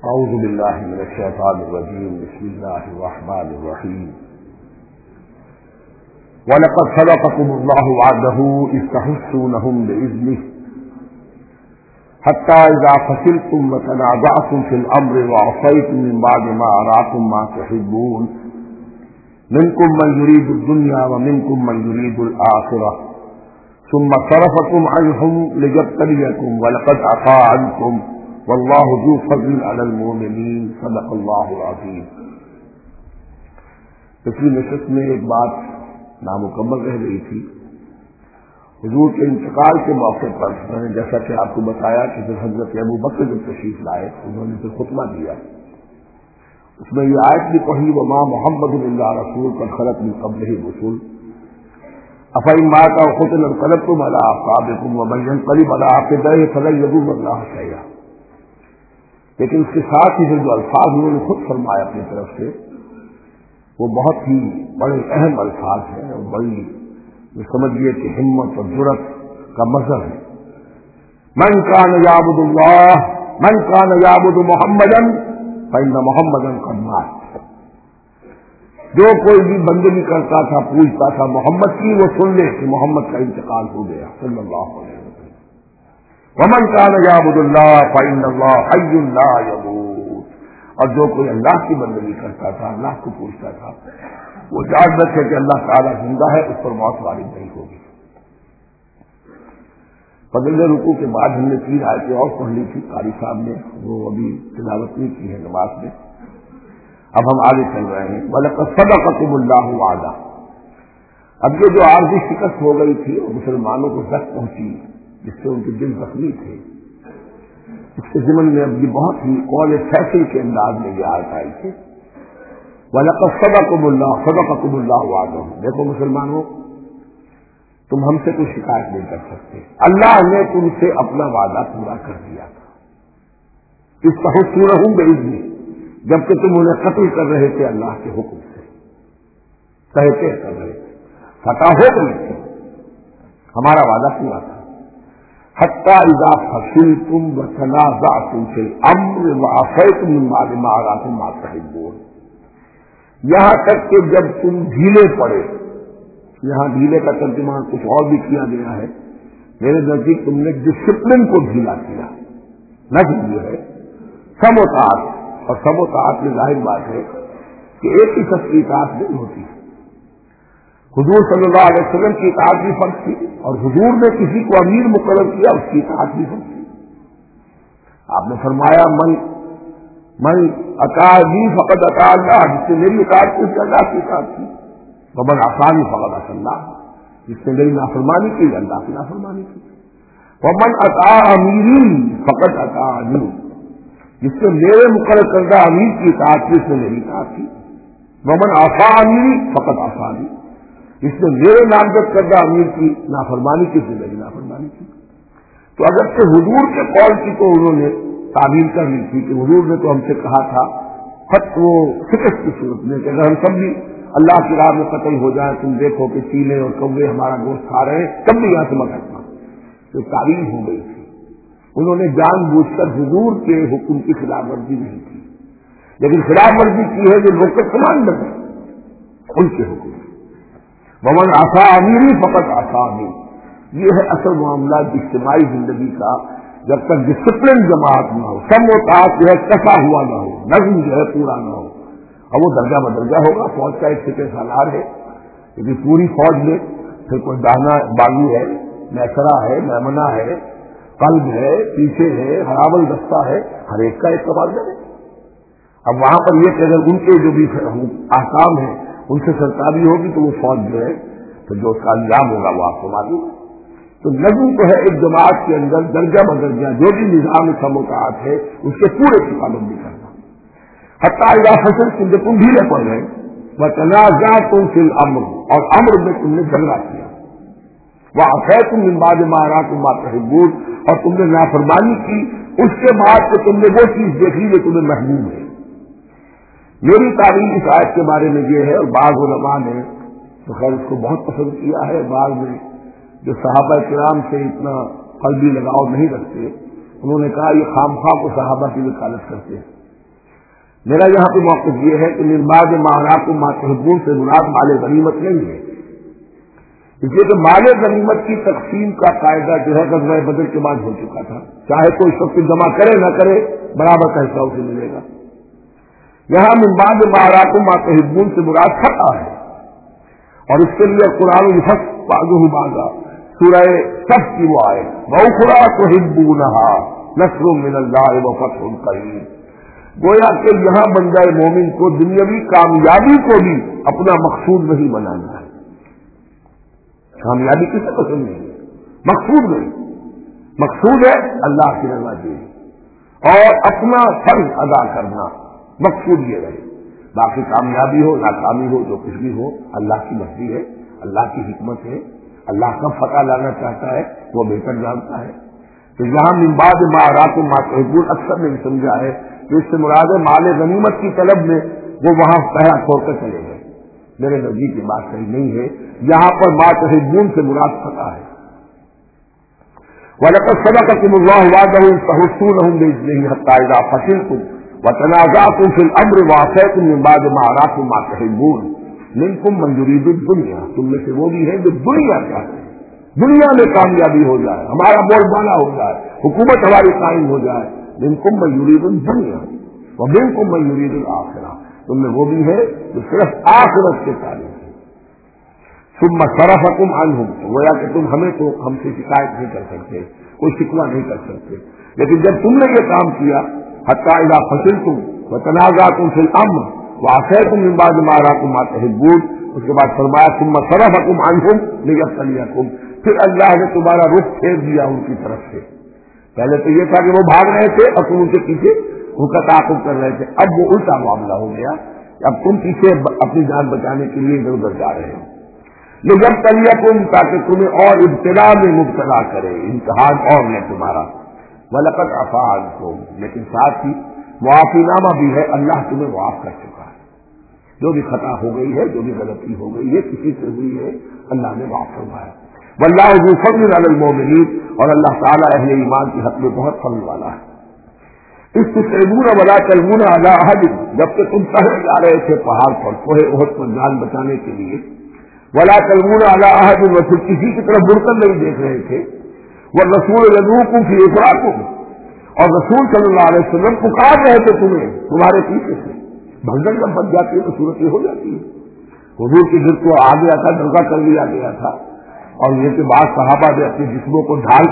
اعوذ باللہ من الشیطان الرجیم بسم اللہ الرحمن الرحیم وَلَقَدْ صَدَقَكُمُ اللَّهُ وَعْدَهُ إِذْ تَحُسُّونَهُم بِإِذْنِهِ حَتَّى إِذَا فَشِلْتُمْ وَتَنَازَعْتُمْ فِي الْأَمْرِ وَعَصَيْتُمْ مِن بَعْدِ مَا أَرَاكُم مَّا تُحِبُّونَ مِنكُم مَّن يُرِيدُ الدُّنْيَا وَمِنكُم مَّن يُرِيدُ الْآخِرَةَ ثُمَّ صَرَفَكُمْ عَنْهُمْ لِيَبْتَلِيَكُمْ وَلَقَدْ عَفَا عَنكُمْ واللہ ذو فضل علی المؤمنین صدق اللہ العظیم۔ پچھلی نشست میں ایک بات نامکمل رہ گئی تھی۔ حضور کے انتقال کے موقع پر میں نے جیسا کہ آپ کو بتایا کہ پھر حضرت ابو بکر جب تشریف لائے انہوں نے پھر خطبہ دیا، اس میں یہ آیت بھی پڑھی وما محمد الا رسول قد خلت من قبلہ الرسل افإن مات أو قتل انقلبتم على أعقابكم ومن ينقلب على عقبيه فلن يضر الله شيئا۔ لیکن اس کے ساتھ ہی جو الفاظ انہوں نے خود فرمایا اپنی طرف سے وہ بہت ہی بڑے اہم الفاظ ہیں اور بڑی سمجھیے کہ ہمت اور جرأت کا مظہر ہے۔ من کان یعبد اللہ من کان یعبد محمدا فإن محمدا قد مات۔ جو کوئی بھی بندگی کرتا تھا پوچھتا تھا محمد کی، وہ سن لے کہ محمد کا انتقال ہو گیا صلی اللہ علیہ وسلم۔ ومن کان یعبد اللہ فإن اللہ حی لا یموت، اور جو کوئی اللہ کی بندگی کرتا تھا، اللہ کو پوچھتا تھا، وہ جانتا ہے کہ اللہ تعالیٰ زندہ ہے، اس پر موت وارد نہیں ہوگی۔ فضل رکوع کے بعد ہم نے 3 آیتیں اور پڑھ لی تھی قاری صاحب نے، وہ ابھی تلاوت نہیں کی ہے نماز میں۔ اب ہم آگے چل رہے ہیں۔ وَلَقَدْ صَدَقَكُمُ اللَّهُ وَعْدَهُ۔ اب یہ جو عارضی شکست ہو گئی تھی اور مسلمانوں کو زخم پہنچی جس سے ان کے دل زخمی تھے، اس کے ضمن میں اب یہ بہت ہی قول فیصل کے انداز میں یہ آیت آئی تھی وَلَقَدْ صَدَقَكُمُ اللَّهُ وَعْدَهُ۔ دیکھو مسلمانوں، تم ہم سے کوئی شکایت نہیں کر سکتے، اللہ نے تم سے اپنا وعدہ پورا کر دیا تھا۔ اس تحسونہم بِإِذْنِهِ، جبکہ تم انہیں قتل کر رہے تھے اللہ کے حکم سے، کہتے کر رہے تھے، فتح ہو گئی تھی، ہمارا وعدہ پورا تھا۔ حتی اذا فشلتم وتنازعتم فی الامر وعصیتم من بعد ما اراکم ما تحبون، یہاں تک کہ جب تم ڈھیلے پڑے، یہاں ڈھیلے کا ترجمہ کچھ اور بھی کیا گیا ہے، میرے نزدیک تم نے ڈسپلن کو ڈھیلا کیا، نظم جو ہے سم و طاعت، اور سب و طاعت میں ظاہر بات ہے کہ ایک ہی شخص کی اطاعت نہیں ہوتی۔ حضور صلی اللہ علیہ وسلم کی اطاعت بھی فرض تھی، اور حضور نے کسی کو امیر مقرر کیا اس کی اطاعت بھی فرض تھی۔ آپ نے فرمایا من اطاعنی فقد اطاع اللہ، جس نے میری اطاعت کی اللہ کی اطاعت کی، ومن عصانی فقد عصی اللہ، جس نے میری نافرمانی کی اللہ کی نافرمانی کی، ومن اطاع امیری فقد اطاعنی، جس نے میرے مقرر کردہ امیر کی اطاعت کی اس نے میری اطاعت کی، ومن عصی امیری فقد عصانی، جس نے میرے نامزد کردہ امیر کی نافرمانی کی اس نے میری نافرمانی کی۔ تو اگر سے حضور کے قول کی تو انہوں نے تعبیر کر لی تھی کہ حضور نے تو ہم سے کہا تھا خط وہ شکست کی صورت میں کہ اگر ہم سب بھی اللہ کی راہ میں قتل ہو جائیں، تم دیکھو کہ چیلے اور کوے ہمارا گوشت کھا رہے ہیں، تب بھی یہاں سے مت ہٹنا، تو تعبیر ہو گئی تھی۔ انہوں نے جان بوجھ کر حضور کے حکم کی خلاف ورزی نہیں کی، لیکن خلاف ورزی کی ہے جو لوگ سمان لگے ان کے حکم۔ ومن عصا امیری فقط عصانی، یہ ہے اصل معاملہ اجتماعی زندگی کا۔ جب تک ڈسپلن جماعت نہ ہو، سم و طاعت جو ہے کسا ہوا نہ ہو، نظم جو ہے پورا نہ ہو، اب وہ درجہ بدرجہ ہوگا۔ فوج کا ایک سپہ سالار ہے، لیکن پوری فوج میں پھر کوئی دانا باغی ہے، میسرا ہے، میمنہ ہے، قلب ہے، پیچھے ہے، ہراول دستہ ہے، ہر ایک کا ایک تبادلہ ہے۔ اب وہاں پر یہ کہ اگر ان کے جو بھی احکام ہیں ان سے سرکاری ہوگی تو وہ فوج جو ہے تو جو اس کا انجام ہوگا وہ آپ کو معلوم ہے۔ تو نظم تو ہے ایک جماعت کے اندر درجہ بدرجہ جو بھی نظام سم و طاعت ہے اس کے پورے کی پابندی کرنا۔ حتی اذا فشلتم، جب تم ڈھیلے پڑ گئے، وتنازعتم فی الامر، اور امر میں تم نے جھگڑا کیا، وعصیتم من بعد ما اراکم ما تحبون، اور تم نے نافرمانی کی اس کے بعد کہ تم نے وہ چیز دیکھی جو تمہیں محبوب ہے۔ میری تعلیم اس آیت کے بارے میں یہ ہے، اور بعض علماء نے تو خیر اس کو بہت پسند کیا ہے، بعض نے جو صحابہ کرام سے اتنا قلبی لگاؤ نہیں رکھتے انہوں نے کہا یہ خام خواہ کو صحابہ کی وکالت کرتے ہیں، میرا یہاں پہ موقف یہ ہے کہ نرباد ماراکم ما تحبون سے مراد مال غنیمت نہیں ہے، اس لیے کہ مال غنیمت کی تقسیم کا قاعدہ جو ہے غزوہ بدر کے بعد ہو چکا تھا، چاہے کوئی شخص جمع کرے نہ کرے برابر کا حصہ اسے ملے گا۔ یہاں نرباد ماراکم ما تحبون سے مراد فتح ہے، اور اس کے لیے قرآن الفصل بعضہ بعضا سورہ صف کی وہ آئے وَأُخْرَىٰ تُحِبُّونَهَا نَصْرٌ مِّنَ اللَّهِ وَفَتْحٌ قَرِيبٌ، گویا کہ یہاں بندہ مومن کو دنیاوی کامیابی کو بھی اپنا مقصود نہیں بنانا ہے۔ کامیابی کسے پسند نہیں ہے؟ مقصود نہیں، مقصود ہے اللہ کی رضا دینی اور اپنا فرض ادا کرنا، مقصود یہ رہے۔ باقی کامیابی ہو ناکامی ہو جو کچھ بھی ہو اللہ کی مرضی ہے، اللہ کی حکمت ہے، اللہ کب فتح لانا چاہتا ہے وہ بہتر جانتا ہے۔ تو یہاں من بعد ما اراکم ما تحبون اکثر نے سمجھا ہے کہ اس سے مراد ہے مال غنیمت کی طلب میں وہ وہاں پہرا چھوڑ کر چلے گئے، میرے نزدیک یہ بات صحیح نہیں ہے، یہاں پر ما تحبون سے مراد فتح ہے۔ وَلَقَدْ صَدَقَكُمُ اللَّهُ وَعْدَهُ إِذْ تَحُسُّونَهُم بِإِذْنِهِ حَتَّىٰ إِذَا فَشِلْتُمْ وَتَنَازَعْتُمْ فِي الْأَمْرِ وَعَصَيْتُم مِّن بَعْدِ مَا أَرَاكُم مَّا تُحِبُّونَ مِنكُم مَّن يُرِيدُ الدُّنْيَا، تم میں سے وہ بھی ہیں جو دنیا چاہتے ہیں، دنیا میں کامیابی ہو جائے، ہمارا بول بالا ہو جائے، حکومت ہماری قائم ہو جائے۔ مِنكُم مَّن يُرِيدُ الدُّنْيَا وَمِنكُم مَّن يُرِيدُ الْآخِرَةَ، تم میں وہ بھی ہے جو صرف آخرت کے طالب ہیں۔ ثُمَّ صَرَفَكُمْ عَنْهُمْ، گویا کہ تم ہمیں تو ہم سے شکایت نہیں کر سکتے، کوئی شکوہ نہیں کر سکتے، لیکن جب تم نے یہ کام کیا حتیٰ اذا فشلتم وتنازعتم فی الامر وعصیتم من بعد ما اراکم ما تحبون، اس کے بعد فرمایا ثم صرفکم عنہم لیبتلیکم، پھر اللہ نے تمہارا رخ پھیر دیا ان کی طرف سے۔ پہلے تو یہ تھا کہ وہ بھاگ رہے تھے اور تم ان کے پیچھے ان کا تعاقب کر رہے تھے، اب وہ الٹا معاملہ ہو گیا، اب تم پیچھے اپنی جان بچانے کے لیے ادھر ادھر جا رہے ہو۔ لیبتلیکم، تاکہ تمہیں اور ابتلا میں مبتلا کرے، امتحان اور لے تمہارا۔ وَلَقَدْ عَفَا عَنْكُمْ، لیکن ساتھ ہی معافی نامہ بھی ہے، اللہ تمہیں معاف کر چکا ہے، جو بھی خطا ہو گئی ہے، جو بھی غلطی ہو گئی ہے، کسی سے ہوئی ہے، اللہ نے معاف فرمایا۔ وَاللَّهُ ذُو فَضْلٍ عَلَى الْمُؤْمِنِينَ، اور اللہ تعالیٰ اہل ایمان کے حق میں بہت فضل والا ہے۔ اِذْ تُصْعِدُونَ وَلَا تَلْوُونَ عَلَىٰ أَحَدٍ، جب کہ تم چڑھے جا رہے تھے پہاڑ پر، کوہ احد پر جان بچانے کے لیے، وَلَا تَلْوُونَ عَلَىٰ أَحَدٍ، اور پھر کسی کی طرف مڑ کر نہیں دیکھ رہے تھے، وَالرَّسُولُ يَدْعُوكُمْ فِي إِخْرَاجِكُمْ، اور رسول صلی اللہ علیہ وسلم پکار رہے تھے تمہیں تمہارے پیچھے سے۔ بھگدڑ جب بن جاتی ہے تو صورت یہ ہو جاتی ہے۔ حضور کی ضد کو آ گیا تھا، دھوکہ کر لیا گیا تھا، اور یہ کہ بعض صحابہ نے اپنے جسموں کو ڈھال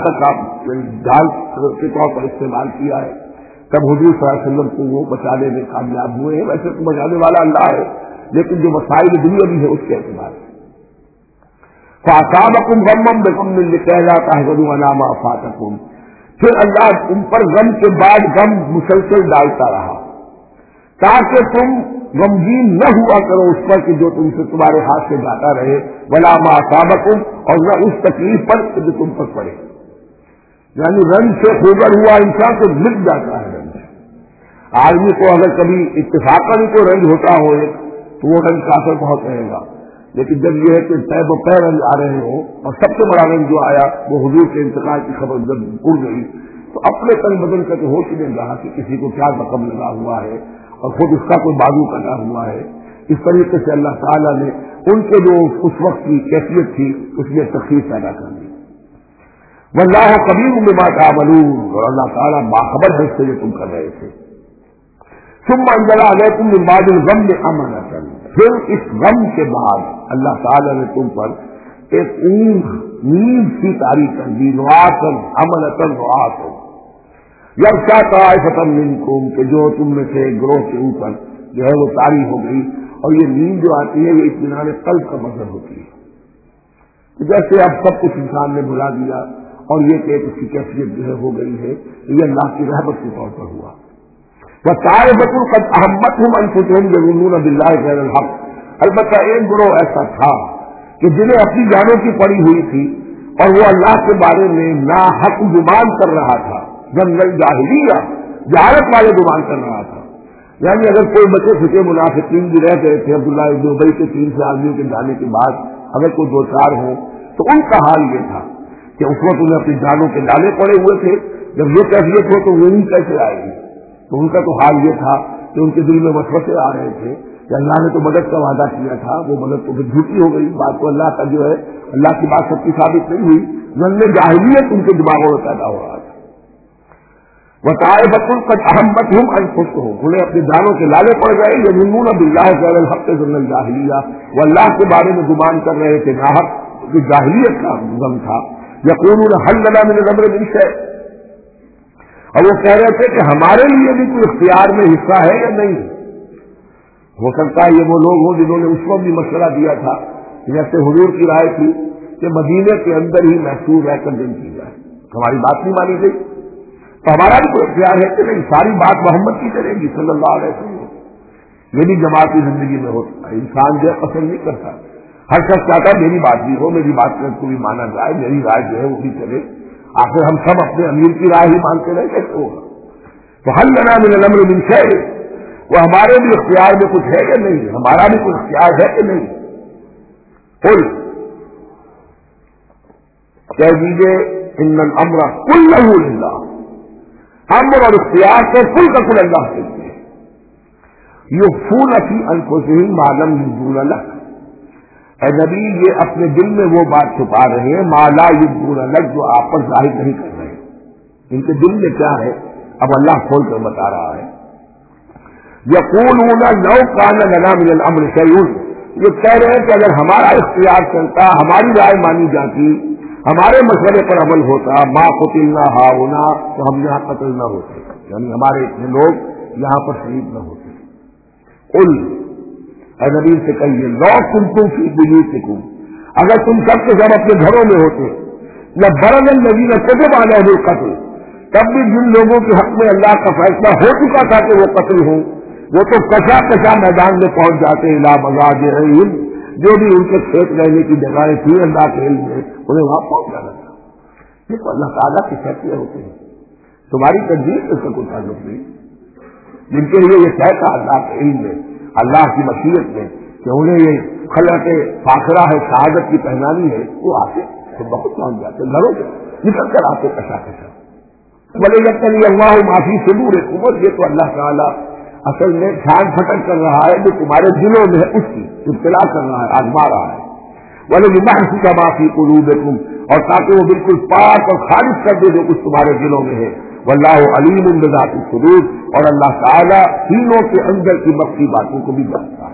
کے طور پر استعمال کیا ہے، تب حضور صلی اللہ علیہ وسلم کو وہ بچانے میں کامیاب ہوئے ہیں۔ ویسے تو بچانے والا اللہ ہے، لیکن جو مسائل دنیا بھی ہے اس کے اعتبار سے۔ فَأَصَابَكُمْ غَمًّا بِغَمٍّ لِكَيْ لَا تَحْزَنُوا عَلَىٰ مَا فَاتَكُمْ، پھر اللہ تم پر غم کے بعد غم مسلسل ڈالتا رہا تاکہ تم غمگین نہ ہوا کرو اس پر کہ جو تم سے تمہارے ہاتھ سے جاتا رہے، وَلَا مَا أَصَابَكُمْ، اور نہ اس تکلیف پر جو تم پر پڑے۔ یعنی رنج سے خوگر ہوا انسان تو مٹ جاتا ہے رنج۔ آدمی کو اگر کبھی اتفاقاً کو رنج ہوتا ہو تو وہ رنج کافر بہت رہے گا، لیکن جب یہ ہے کہ پے بپے رنج آ رہے ہوں، اور سب سے بڑا رنج جو آیا وہ حضور کے انتقال کی خبر جب اڑ گئی تو اپنے تن بدن کا تو ہوش ہی نہیں رہا کہ کسی کو کیا زخم لگا ہوا ہے اور خود اس کا کوئی بازو کٹا ہوا ہے۔ اس طریقے سے اللہ تعالیٰ نے ان کے جو اس وقت کی کیفیت تھی اس میں تخفیف پیدا کر دی۔ واللہ خبیر بما تعملون، اور اللہ تعالیٰ باخبر ہے اس سے جو تم کر رہے تھے۔ ثم انزل علیکم من بعد الغم امنۃ، پھر اس غم کے بعد اللہ تعالیٰ نے تم پر ایک نیند کی تاری کر دی، نعاسا امنۃ نعاسا یغشی طائفۃ منکم، کہ جو تم میں سے گروہ کے اوپر جو ہے وہ تاری ہو گئی، اور یہ نیند جو آتی ہے یہ اطمینان قلب کا مظہر ہوتی ہے۔ جیسے اب سب کچھ انسان نے بھلا دیا اور یہ کہ اس کی کیفیت جو ہے ہو گئی ہے، یہ اللہ کی رحمت کے طور پر ہوا۔ وَطَائِفَةٌ قَدْ أَهَمَّتْهُمْ أَنفُسُهُمْ يَظُنُّونَ بِاللَّهِ غَيْرَ الْحَقِّ، البتہ ایک گروہ ایسا تھا کہ جنہیں اپنی جانوں کی پڑی ہوئی تھی اور وہ اللہ کے بارے میں ناحق گمان کر رہا تھا، جاہلیہ جہالت والے گمان کر رہا تھا۔ یعنی اگر کوئی بچے چھوٹے منافقین بھی رہ گئے تھے عبداللہ ابن ابی کے 300 آدمیوں کے جانے کے بعد، اگر کوئی دو چار ہوں تو ان کا حال یہ تھا کہ اس وقت انہیں اپنی جانوں کے ڈالے پڑے ہوئے تھے، جب یہ کیفیت ہو تو وہی کیسے آئے گی، تو ان کا تو حال یہ تھا کہ ان کے دل میں وسوسے آ رہے تھے کہ اللہ نے تو مدد کا وعدہ کیا تھا، وہ مدد تو پھر جھوٹی ہو گئی، بات کو اللہ کا جو ہے اللہ کی بات سچی ثابت نہیں ہوئی، ظن جاہلیت ان کے دماغوں میں پیدا ہو رہا تھا۔ وطائفۃ قد اہمتہم انفسہم، انہیں اپنے جانوں کے لالے پڑ گئے، یظنون باللہ غیر الحق ظن الجاہلیہ، وہ اللہ کے بارے میں گمان کر رہے تھے ناحق، کہ جاہلیت کا غم تھا۔ یقولون هل لنا من الامر من شیء، اور وہ کہہ رہے تھے کہ ہمارے لیے بھی کوئی اختیار میں حصہ ہے یا نہیں۔ ہو سکتا ہے یہ وہ لوگ ہوں جنہوں نے اس وقت بھی مشورہ دیا تھا، جیسے حضور کی رائے تھی کہ مدینے کے اندر ہی محفوظ رہ کر دن کی جائے، ہماری بات نہیں مانی گئی تو ہمارا بھی کوئی اختیار ہے کہ نہیں، ساری بات محمد کی کرے گی صلی اللہ علیہ وسلم۔ یہ بھی جماعتی زندگی میں ہوتا ہے، انسان جو ہے پسند نہیں کرتا، ہر شخص چاہتا ہے میری بات بھی ہو، میری بات کو بھی مانا جائے، میری رائے جو ہے وہ بھی چلے، آخر ہم سب اپنے امیر کی رائے ہی مانتے رہے کیسے ہوگا؟ تو حل لنا من الامر من شیء، وہ ہمارے بھی اختیار میں کچھ ہے کہ نہیں، ہمارا بھی کوئی اختیار ہے کہ نہیں۔ قل، کہہ دیجیے ان الامر کلہ للہ، امر اور اختیار کو کل کا کل اللہ کے لیے۔ یخفون فی انفسہم ما لم یبدون لک، اے نبی یہ اپنے دل میں وہ بات چھپا رہے ہیں ما لا یبدون لک، جو آپ پر ظاہر نہیں کر رہے، ان کے دل میں کیا ہے اب اللہ کھول کر بتا رہا ہے۔ یقولون لو کان لنا من الامر شیء، یہ کہہ رہے ہیں کہ اگر ہمارا اختیار چلتا، ہماری رائے مانی جاتی، ہمارے مشورے پر عمل ہوتا، ما قتلنا ہاہنا، تو ہم یہاں قتل نہ ہوتے، یعنی ہمارے اتنے لوگ یہاں پر شہید نہ ہوتے۔ قل، اے نبی سے کہیے لو کنتم فی بیوتکم، اگر تم سب کے سب اپنے گھروں میں ہوتے، لبرز الذین کتب علیہم القتل، تب بھی جن لوگوں کے حق میں اللہ کا فیصلہ ہو چکا تھا کہ وہ قتل ہوں، وہ تو کشا کشا میدان میں پہنچ جاتے، الی مضاجعہم، جو بھی ان کے کھیت رہنے کی جگہیں تھی اللہ کے علم میں انہیں وہاں پہنچ جانا تھا۔ یہ تو اللہ تعالیٰ کی فیصلے ہوتے ہیں، تمہاری تدبیر سے اس کا کوئی تعلق نہیں۔ جن کے لیے یہ طے تھا اللہ کے علم میں، اللہ کی مشیت میں کہ انہیں یہ خلعت فاخرہ ہے، شہادت کی پہنانی ہے، وہ آتے تو بہت پہنچ جاتے، گھروں سے نکل کر آتے کشا کشا۔ بولے یقینی اللہ معافی صدور حکومت، یہ تو اللہ تعالیٰ اصل میں چھان پھٹک کر رہا ہے جو تمہارے دلوں میں ہے، اس کی ابتلا کر رہا ہے، آزما رہا ہے۔ وَلِمَحْسِ كَمَا فِي قُلُوبِكُمْ، اور تاکہ وہ بالکل پاک اور خالص کر دے جو کچھ تمہارے دلوں میں ہے۔ وَاللَّهُ عَلِيمٌ بِذَاتِ الصُّدُورِ، اور اللہ تعالیٰ سینوں کے اندر کی مخفی باتوں کو بھی جانتا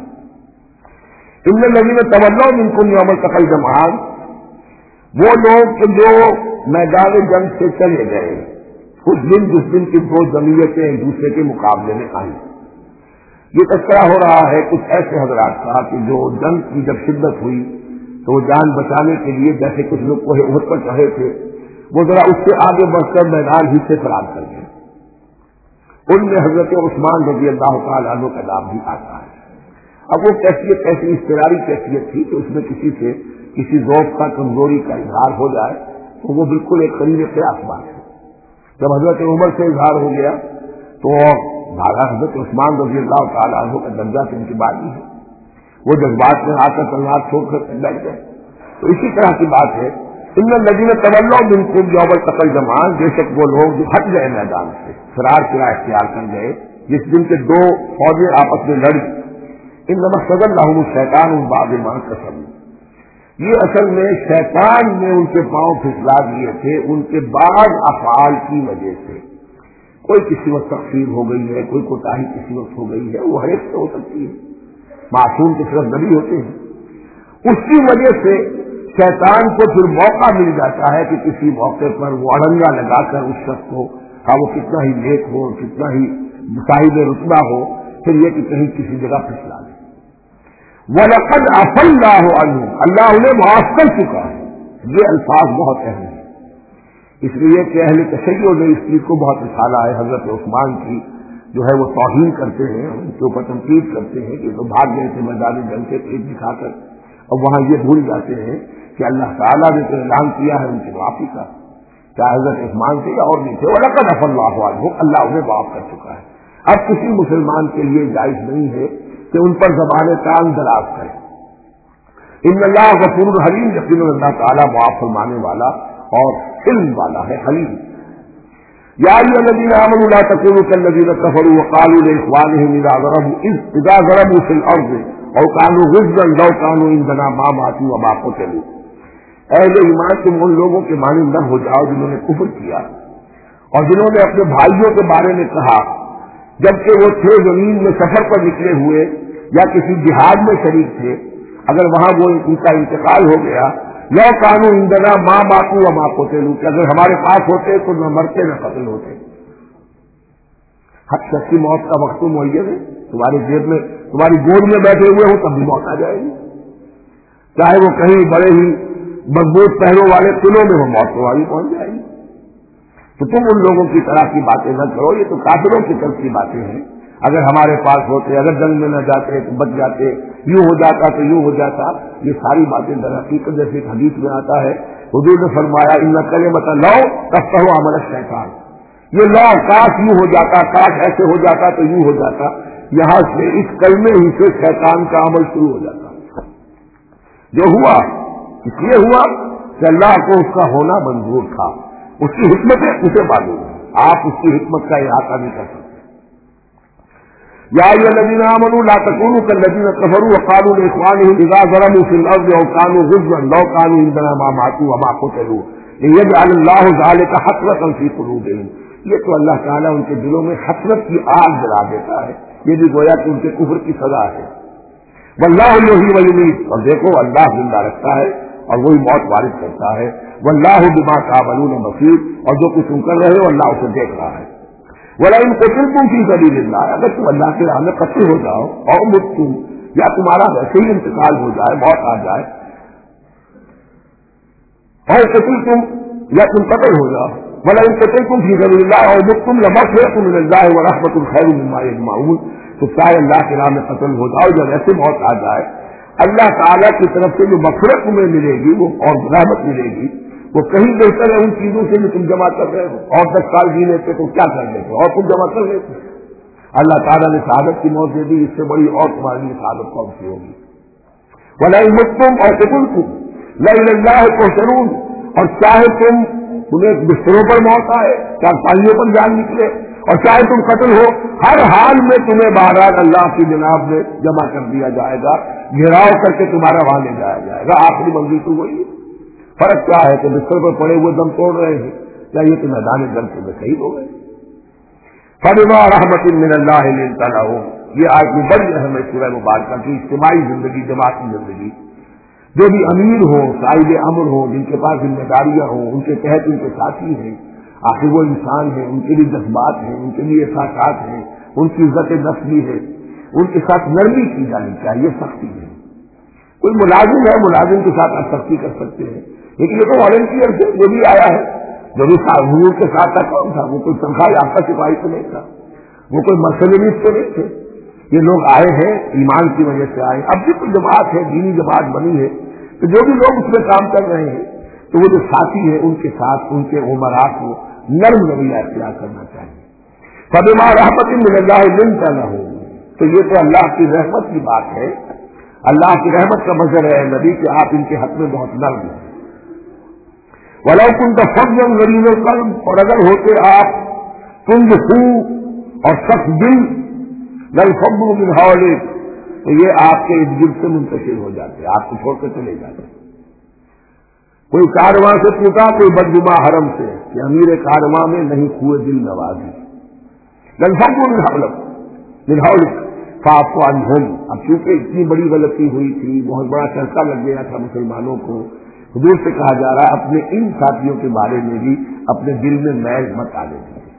ہے۔ إِنَّ الَّذِينَ تَوَلَّوْا مِنكُمْ يَوْمَ الْتَقَى الْجَمْعَانِ، وہ لوگ کہ جو میدان جنگ سے چلے گئے اس دن جس دن کی دو جمعیتیں ایک دوسرے کے مقابلے میں آئیں، یہ تذکرہ ہو رہا ہے کچھ ایسے حضرات کا کہ جو جنگ کی جب شدت ہوئی تو وہ جان بچانے کے لیے جیسے کچھ لوگ کوہ احد پر چڑھے تھے، وہ ذرا اس سے آگے بڑھ کر میدان ہی سے فرار کر گئے۔ ان میں حضرت عثمان رضی اللہ تعالیٰ عنہ کا نام بھی آتا ہے۔ اب وہ کیفیت ایسی اضطراری کیفیت تھی کہ اس میں کسی سے کسی ذوق کا کمزوری کا اظہار ہو جائے تو وہ بالکل ایک قریب قیاس بات ہے۔ جب حضرت عمر سے اظہار ہو گیا تو حضرت عثمان رضی اللہ تعالیٰ عنہ کا درجہ سے ان کی بات نہیں ہے، وہ جذبات میں آ کر تلوار چھوڑ کر بیٹھ گئے۔ تو اسی طرح کی بات ہے، ان الذین تولوا منکم یوم التقى الجمعان، بے شک وہ لوگ جو ہٹ گئے میدان سے، فرار کیا اختیار کر گئے جس دن کے دو فوجیں آپس میں لڑی، انما استزلهم الشیطان من بعد ما کسبوا، یہ اصل میں شیطان نے ان کے پاؤں پھسلا دیے تھے ان کے بعض افعال کی وجہ سے۔ کوئی کسی وقت تقصیر ہو گئی ہے، کوئی کوتاہی کسی وقت ہو گئی ہے، وہ ہر ایک سے ہو سکتی ہے، معصوم کے صرف نبی ہوتے ہیں، اس کی وجہ سے شیطان کو پھر موقع مل جاتا ہے کہ کسی موقع پر وہ اڑنگا لگا کر اس شخص کو، وہ کتنا ہی نیک ہو، کتنا ہی صاحب رتبہ ہو، پھر یہ کہ کہیں کسی جگہ پھسلا دے۔ وَلَقَدْ عَفَا اللَّهُ عَنْهُمْ، اللہ انہیں معاف کر چکا ہے۔ یہ الفاظ بہت اہم ہیں، اس لیے کہ اہل تشیع نے اس چیز کو بہت اچھالا ہے، حضرت عثمان کی جو ہے وہ توہین کرتے ہیں، ان کے اوپر تنقید کرتے ہیں کہ وہ بھاگ گئے تھے میدان جنگ سے پیٹ دکھا کر، اور وہاں یہ بھول جاتے ہیں کہ اللہ تعالیٰ نے تو اعلان کیا ہے ان کی معافی کا، کیا حضرت عثمان سے یا اور نہیں تھے، وَلَقَدْ عَفَا اللَّهُ عَنْهُمْ، اللہ انہیں معاف کر چکا ہے۔ اب کسی مسلمان کے لیے جائز نہیں ہے کہ ان پر زبان کان دراز کرے۔ ان اللہ غفور حلیم، یقیناً اللہ تعالیٰ معاف فرمانے والا اور علم والا ہے، حلیم۔ یا ایھا الذین آمنوا لا تکونوا کالذین کفروا وقالوا لاخوانهم اذا ضربوا فی الارض او كانوا غزا لو كانوا عندنا ما ماتوا وما قتلوا. اہل ایمان تم ان لوگوں کے مانند نہ ہو جاؤ جنہوں نے کفر کیا اور جنہوں نے اپنے بھائیوں کے بارے میں کہا جبکہ وہ تھے زمین میں سفر پر نکلے ہوئے یا کسی جہاد میں شریک تھے، اگر وہاں وہ ان کا انتقال ہو گیا، لو كانوا عندنا ما ماتوا وما قتلوا، کہ اگر ہمارے پاس ہوتے تو نہ مرتے نہ قتل ہوتے. حق شخص کی موت کا وقت معین ہے، تمہاری جیب میں تمہاری گود میں بیٹھے ہوئے ہو تب بھی موت آ جائے گی، چاہے وہ کہیں بڑے ہی مضبوط پہلوں والے قلعوں میں وہ موت تمہاری پہنچ جائے گی. تو تم ان لوگوں کی طرح کی باتیں نہ کرو، یہ تو کافروں کی طرف کی باتیں ہیں. اگر ہمارے پاس ہوتے، اگر جنگ میں نہ جاتے تو بچ جاتے، یوں ہو جاتا تو یوں ہو جاتا، یہ ساری باتیں در حقیقت جیسے ایک حدیث میں آتا ہے حضور نے فرمایا ان کلمۃ لو تفتح عمل الشیطان، یہ لو کاش یوں ہو جاتا، کاش ایسے ہو جاتا تو یوں ہو جاتا، یہاں سے اس کلمے ہی سے شیطان کا عمل شروع ہو جاتا. جو ہوا اس لیے ہوا کہ اللہ کو اس کا ہونا منظور تھا، اس کی حکمت اسے معلوم ہے، آپ اس کی حکمت کا احاطہ نہیں کر سکتے. یا ایھا الذین آمنوا لا تکونوا کالذین کفروا وقالوا لاخوانهم اذا ضربوا في الارض او كانوا غزا لو كانوا عندنا ما ماتوا وما قتلوا ليجعل الله ذلك حسرة في قلوبهم. یہ تو اللہ تعالیٰ ان کے دلوں میں حسرت کی آگ جلا دیتا ہے، یہ بھی گویا کہ ان کے کفر کی سزا ہے. واللہ یحیی ویمیت، اور دیکھو اللہ زندہ رکھتا ہے اور وہی موت وارد کرتا ہے. واللہ بما تعملون بصیر، اور جو کچھ تم کر رہے ہو اللہ اسے دیکھ رہا ہے. وَلَئِن قُتِلْتُمْ فِي سَبِيلِ اللَّهِ، اگر تم اللہ کے راہ میں قتل ہو جاؤ اور متم، یا تمہارا ویسے ہی انتقال ہو جائے، موت آ جائے، اور قتلتم یا تم قتل ہو جاؤ، وَلَئِن قُتِلْتُمْ فِي سَبِيلِ اللَّهِ أَوْ مُتُّمْ لَمَغْفِرَةٌ مِّنَ اللَّهِ وَرَحْمَةٌ خَيْرٌ مِّمَّا يَجْمَعُونَ. تو چاہے اللہ کے راہ میں قتل ہو جاؤ، جب ایسے موت آ جائے، اللہ تعالیٰ کی طرف سے جو مغفرت تمہیں ملے گی وہ اور رحمت ملے گی، وہ کہیں بہتر ہے ان چیزوں سے جو تم جمع کر رہے ہو. اور 10 سال جی لیتے تو کیا کر لیتے اور تم جمع کر لیتے. اللہ تعالیٰ نے شہادت کی موت دے دی، اس سے بڑی اور تمہاری لیے شہادت کون سی ہوگی. وَلَئِن مُتُّمْ أَوْ قُتِلْتُمْ لَإِلَى اللَّهِ تُحْشَرُونَ، اور چاہے تمہیں بستروں پر موت آئے، چارپائیوں پر جان نکلے، اور چاہے تم قتل ہو، ہر حال میں تمہیں بہرحال اللہ کی جناب میں جمع کر دیا جائے گا، گھیراؤ کر کے تمہارا وہاں لے جایا جائے گا. آخری منزل تو وہی ہے. فرق کیا ہے کہ بستر پر پڑے ہوئے دم توڑ رہے ہیں یا یہ کہ میدان جنگ سے شہید ہو گئے. فَبِمَا رَحْمَةٍ مِّنَ اللَّهِ لِنتَ لَهُمْ، یہ آج بھی بڑی اہم ہے سورہ مبارکہ کی اجتماعی زندگی، جماعتی زندگی. جو بھی امیر ہو، صاحب امر ہو، جن کے پاس ذمہ داریاں ہوں، ان کے تحت ان کے ساتھی ہیں، آخر وہ انسان ہیں، ان کے لیے جذبات ہیں، ان کے لیے احساسات ہیں، ان کی عزت نفس بھی ہے، ان کے ساتھ نرمی کی جانی چاہیے، سختی ہے. کوئی ملازم ہے، ملازم کے ساتھ آپ سختی کر سکتے ہیں، لیکن یہ تو والنٹیئر سے جو بھی آیا ہے، جو بھی حضور کے ساتھ تھا، کون تھا؟ وہ کوئی تنخواہ یافتہ سپاہی تو نہیں تھا، وہ کوئی مرسنریز تو نہیں تھے. یہ لوگ آئے ہیں ایمان کی وجہ سے آئے. اب بھی کوئی جماعت ہے، دینی جماعت بنی ہے، تو جو بھی لوگ اس میں کام کر رہے ہیں تو وہ جو ساتھی ہیں ان کے ساتھ ان کے عمرا کو نرم رویہ اختیار کرنا چاہیے. فَبِمَا رَحْمَةٍ مِّنَ اللَّهِ لِنتَ لَهُمْ، تو یہ تو اللہ کی رحمت کی بات ہے. اللہ کی رحمت کا مظہر ہے نبی کہ آپ ان کے حق میں بہت نرم ہیں. وَلَوْ كُنْتَ فَظًّا غَلِيظَ الْقَلْبِ، اور اگر ہوتے آپ تندخو اور سخت دل، لَانفَضُّوا مِنْ حَوْلِكَ، تو یہ آپ کے ارد گرد سے منتشر ہو جاتے، آپ کو چھوڑ کے چلے جاتے. کوئی کارواں سے پوچھا، کوئی بدگما حرم سے کہ امیر کارواں میں نہیں کھوئے دل نوازی. لَانفَضُّوا مِنْ حَوْلِكَ فَاعْفُ عَنْهُمْ. اب چونکہ اتنی بڑی غلطی ہوئی تھی، بہت بڑا چرچا لگ گیا تھا مسلمانوں کو، حضور سے کہا جا رہا ہے اپنے ان ساتھیوں کے بارے میں بھی اپنے دل میں میل مت آنے دیجیے.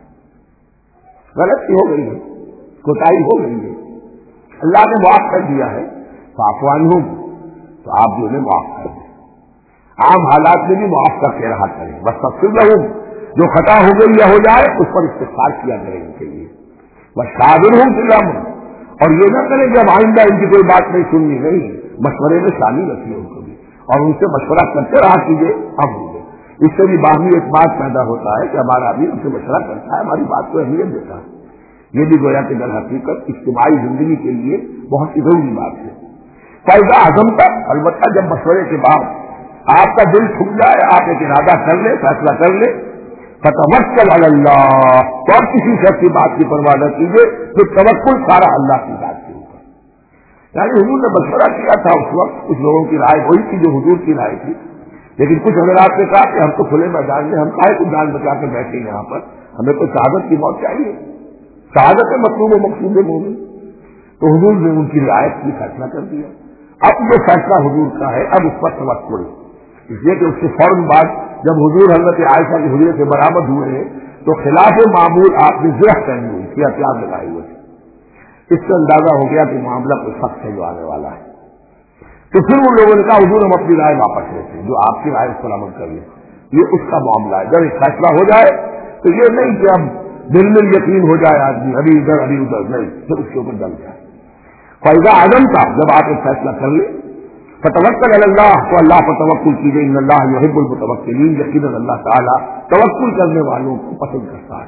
غلطی ہو گئی ہے، کوتاہی ہو گئی ہے، اللہ نے معاف کر دیا ہے. فَاعْفُ عَنْهُمْ، تو آپ بھی انہیں معاف کر دیں. عام حالات میں بھی معاف کر کے رہا کریں. وَاسْتَغْفِرْ لَهُمْ، جو خطا ہو گئی یا ہو جائے اس پر استغفار کیا کریں ان کے لیے. وَشَاوِرْهُمْ فِي الْأَمْرِ، اور یہ نہ کریں کہ اب آئندہ ان کی کوئی بات نہیں سننی، نہیں، مشورے میں شامل رکھیے ان کو بھی اور ان سے مشورہ کرتے رہا کیجیے. اب ہوگے اس سے بھی باہمی اعتماد پیدا ہوتا ہے کہ ہمارا بھی ہم سے مشورہ کرتا ہے، ہماری بات کو اہمیت دیتا ہے. یہ بھی گویا کہ در حقیقت اجتماعی زندگی کے لیے بہت ہی ضروری بات ہے. فائدہ اعظم تک، البتہ جب مشورے کے بعد آپ کا دل چھپ جائے، آپ ایک ارادہ کر لیں، فیصلہ کر لیں، فتوکل علی اللہ، تو اب کسی شخص کی بات کی پرواہ نہ کیجیے، تو توکل سارا اللہ کی ذات کے اوپر۔ یعنی حضور نے مشورہ کیا تھا اس وقت، کچھ لوگوں کی رائے وہی تھی جو حضور کی رائے تھی، لیکن کچھ حضرات نے کہا کہ ہم تو کھلے میدان میں، ہم کائے کو جان بچا کے بیٹھے یہاں پر، ہمیں تو شہادت کی موت چاہیے، شہادت مطلوب و مقصود مومن۔ تو حضور نے ان کی رعایت کی فیصلہ کر دیا۔ اب جو فیصلہ حضور کا ہے اب اس پر توکل، اس لیے کہ اس کے فوراً بعد جب حضور حضرت عائشہ کی حجرے سے برآمد ہوئے ہیں تو خلاف معمول آپ نے زرہ پہنی ہوئی تھی، ہتھیار لگائے ہوئے تھے، اس سے اندازہ ہو گیا کہ معاملہ کوئی سخت ہے جو آنے والا ہے۔ تو پھر ان لوگوں نے کہا حضور ہم اپنی رائے واپس لیتے ہیں، جو آپ کی رائے اس پر عمل کر لیں، یہ اس کا معاملہ ہے۔ جب ایک فیصلہ ہو جائے تو یہ نہیں کہ اب دل میں یقین ہو جائے آدمی ابھی ادھر ابھی ادھر، نہیں، پھر اس کے اوپر ڈل جائے۔ فائدہ عدم کا جب آپ ایک فیصلہ کر لیں فتوکل علی اللہ، تو اللہ پر توکل کیجیے، ان اللہ یحب المتوکلین، یقیناً اللہ تعالیٰ توکل کرنے والوں کو پسند کرتا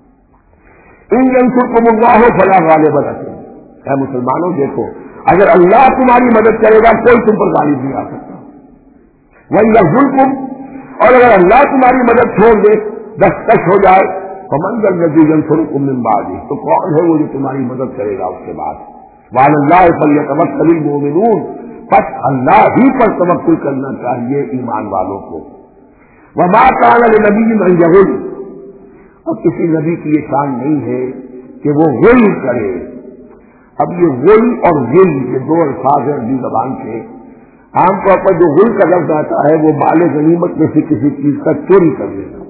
ہے۔ ان ینصرکم اللہ فلا غالب لکم، اے مسلمانوں دیکھو اگر اللہ تمہاری مدد کرے گا کوئی تم پر غالب نہیں آ سکتا، وَإِن یخذلکم، اور اگر اللہ تمہاری مدد چھوڑ دے، دستکش ہو جائے، فمن ذا الذی ینصرکم من بعدہ، تو کون ہے وہ جو تمہاری مدد کرے گا اس کے بعد، وعلی اللہ فلیتوکل المؤمنون، بس اللہ ہی پر توکل کرنا چاہیے ایمان والوں کو۔ وما کان لنبی ان یغل، اور کسی نبی کی یہ شان نہیں ہے کہ وہ غل کرے۔ اب یہ غل اور غل یہ دو الفاظ ہیں عربی زبان کے، عام طور پر جو غل کا لفظ آتا ہے وہ مال غنیمت میں سے کسی چیز کا چوری کر لینا،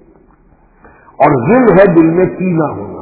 اور غل ہے دل میں کینہ ہونا۔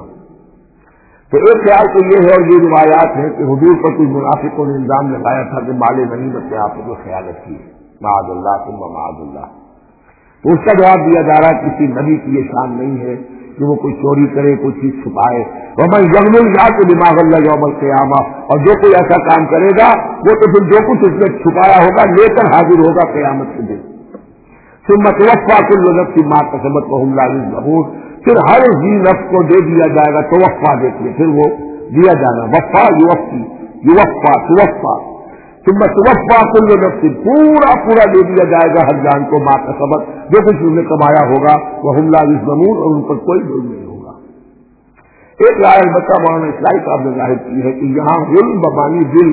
تو ایک خیال تو یہ ہے، اور یہ روایات ہے کہ حضور پر کوئی منافقوں نے الزام لگایا تھا کہ مال غنیمت میں آپ نے جو خیانت کی ہے، معاذ اللہ ثم معاذ اللہ، تو اس کا جواب دیا جا رہا ہے کسی نبی کی یہ شان نہیں ہے کہ وہ کوئی چوری کرے، کوئی چیز چھپائے۔ ومن یغل یأت بما غل یوم القیامہ، اور جو کوئی ایسا کام کرے گا وہ تو پھر جو کچھ اس نے چھپایا ہوگا لے کر حاضر ہوگا قیامت کے دن۔ ثم توفی کل نفس ما کسبت وهم لا یظلمون، پھر ہر ذی نفس کو دے دیا جائے گا، توفا دیکھیے پھر وہ دیا جانا، وفا یوفی، یوفا توفا، ثم توفا کل نفس، پورا پورا دے دیا جائے گا ہر جان کو، ما کسبت، جو کچھ انہوں نے کمایا ہوگا، وهم لا یظلمون، اور ان پر کوئی ظلم نہیں ہوگا۔ ایک رائے البتہ مولانا اسلائی صاحب نے ظاہر کی ہے کہ یہاں ظلم بمانی دل،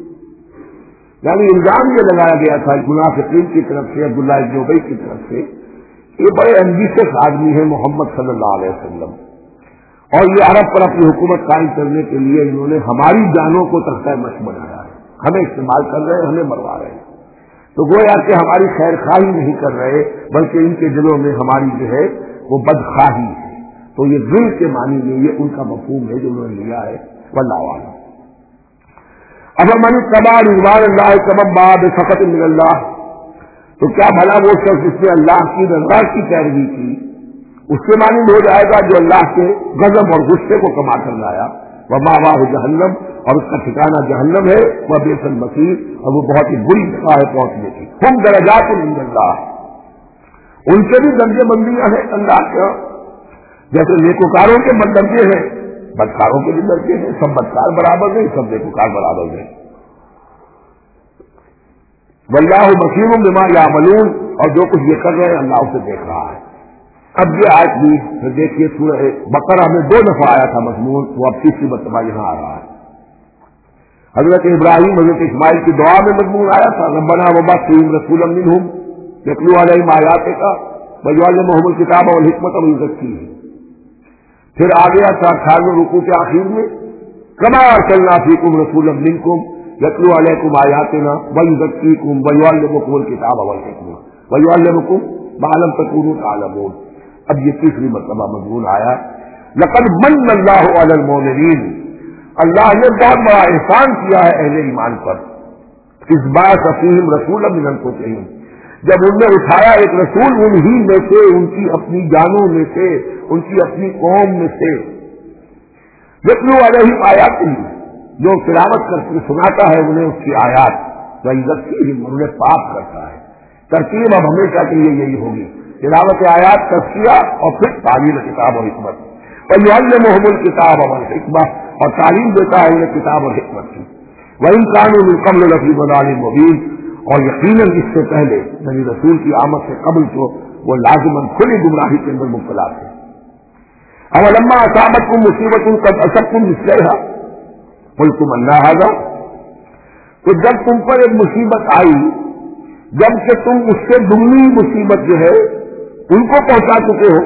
یعنی الزام یہ لگایا گیا تھا منافقین کی طرف سے، عبداللہ ابن ابی کی طرف سے، یہ بڑے ایمبیشس آدمی ہے محمد صلی اللہ علیہ وسلم، اور یہ عرب پر اپنی حکومت قائم کرنے کے لیے انہوں نے ہماری جانوں کو تختہ مشق بنایا ہے، ہمیں استعمال کر رہے ہیں، ہمیں مروا رہے ہیں، تو گویا کہ ہماری خیر خواہی نہیں کر رہے بلکہ ان کے دلوں میں ہماری جو ہے وہ بدخواہی ہے۔ تو یہ دل کے معنی میں یہ ان کا مفہوم ہے جو انہوں نے لیا ہے، واللہ اعلم۔ افمن اتبع رضوان اللہ کمن باء بسخط من اللہ، تو کیا بھلا وہ شخص جس نے اللہ کی رضا کی پیروی کی اس سے معلوم ہو جائے گا جو اللہ کے غضب اور غصے کو کما کر لایا، ومأواہ جہنم، اور اس کا ٹھکانہ جہنم ہے، وبئس المصیر، اور وہ بہت ہی بری جگہ ہے پہنچنے کی۔ ہم درجات عند اللہ، ان کے بھی درجے بندیاں ہیں اللہ کے، جیسے نیکوکاروں کے درجے ہیں بدکاروں کے بھی درجے ہیں، سب بدکار برابر نہیں، سب نیکوکار برابر نہیں۔ واللہ بصیر بما یعملون، اور جو کچھ یہ کر رہے ہیں اللہ اسے دیکھ رہا ہے۔ اب یہ آیت بھی پھر دیکھیے سورہ بقرہ میں 2 دفعہ آیا تھا مضمون، وہ اب تیسری مرتبہ یہاں آ رہا ہے۔ حضرت ابراہیم حضرت اسماعیل کی دعا میں مضمون آیا تھا، ربنا وبعث فیہم رسولا منہم یتلو علیہم آیاتک ویعلمہم الکتاب والحکمۃ ویزکیہم۔ پھر آ گیا تھا 18ویں رکوع کے آخر میں، کما ارسلنا فیکم رسولا منکم یتلو علیکم آیاتنا ویزکیکم ویعلمکم الکتاب والحکمہ ویعلمکم ما لم تکونوا تعلمون۔ اب یہ تیسری مرتبہ مضمون آیا، لقد من اللہ علی المؤمنین، اللہ نے بہت بڑا احسان کیا ہے اہل ایمان پر، اس بعث فیہم رسولا من انفسہم، جب انہوں نے اٹھایا ایک رسول انہی میں سے، ان کی اپنی جانوں میں سے، ان کی اپنی قوم میں سے، یتلو علیہم آیاتہ، جو تلاوت کر کے سناتا ہے انہیں اس کی آیات، ویزکیہم، انہیں پاک کرتا ہے۔ ترتیب اب ہمیشہ کے لیے یہی ہوگی، تلاوت آیات، تزکیہ، اور پھر تعلیم کتاب اور حکمت، ویعلمہم الکتاب والحکمہ، اور تعلیم دیتا ہے انہیں کتاب اور حکمت کی۔ وإن كانوا من قبل لفی ضلال مبین، اور یقیناً اس سے پہلے نبی رسول کی آمد سے قبل تو وہ لازماً کھلی گمراہی کے اندر مبتلا تھے. اولما اصابتکم مصیبۃ قد اصبتم مثلھا قلتم ان ھذا، تو جب تم پر ایک مصیبت آئی، جب کہ تم اس سے دگنی مصیبت جو ہے ان کو پہنچا چکے ہو،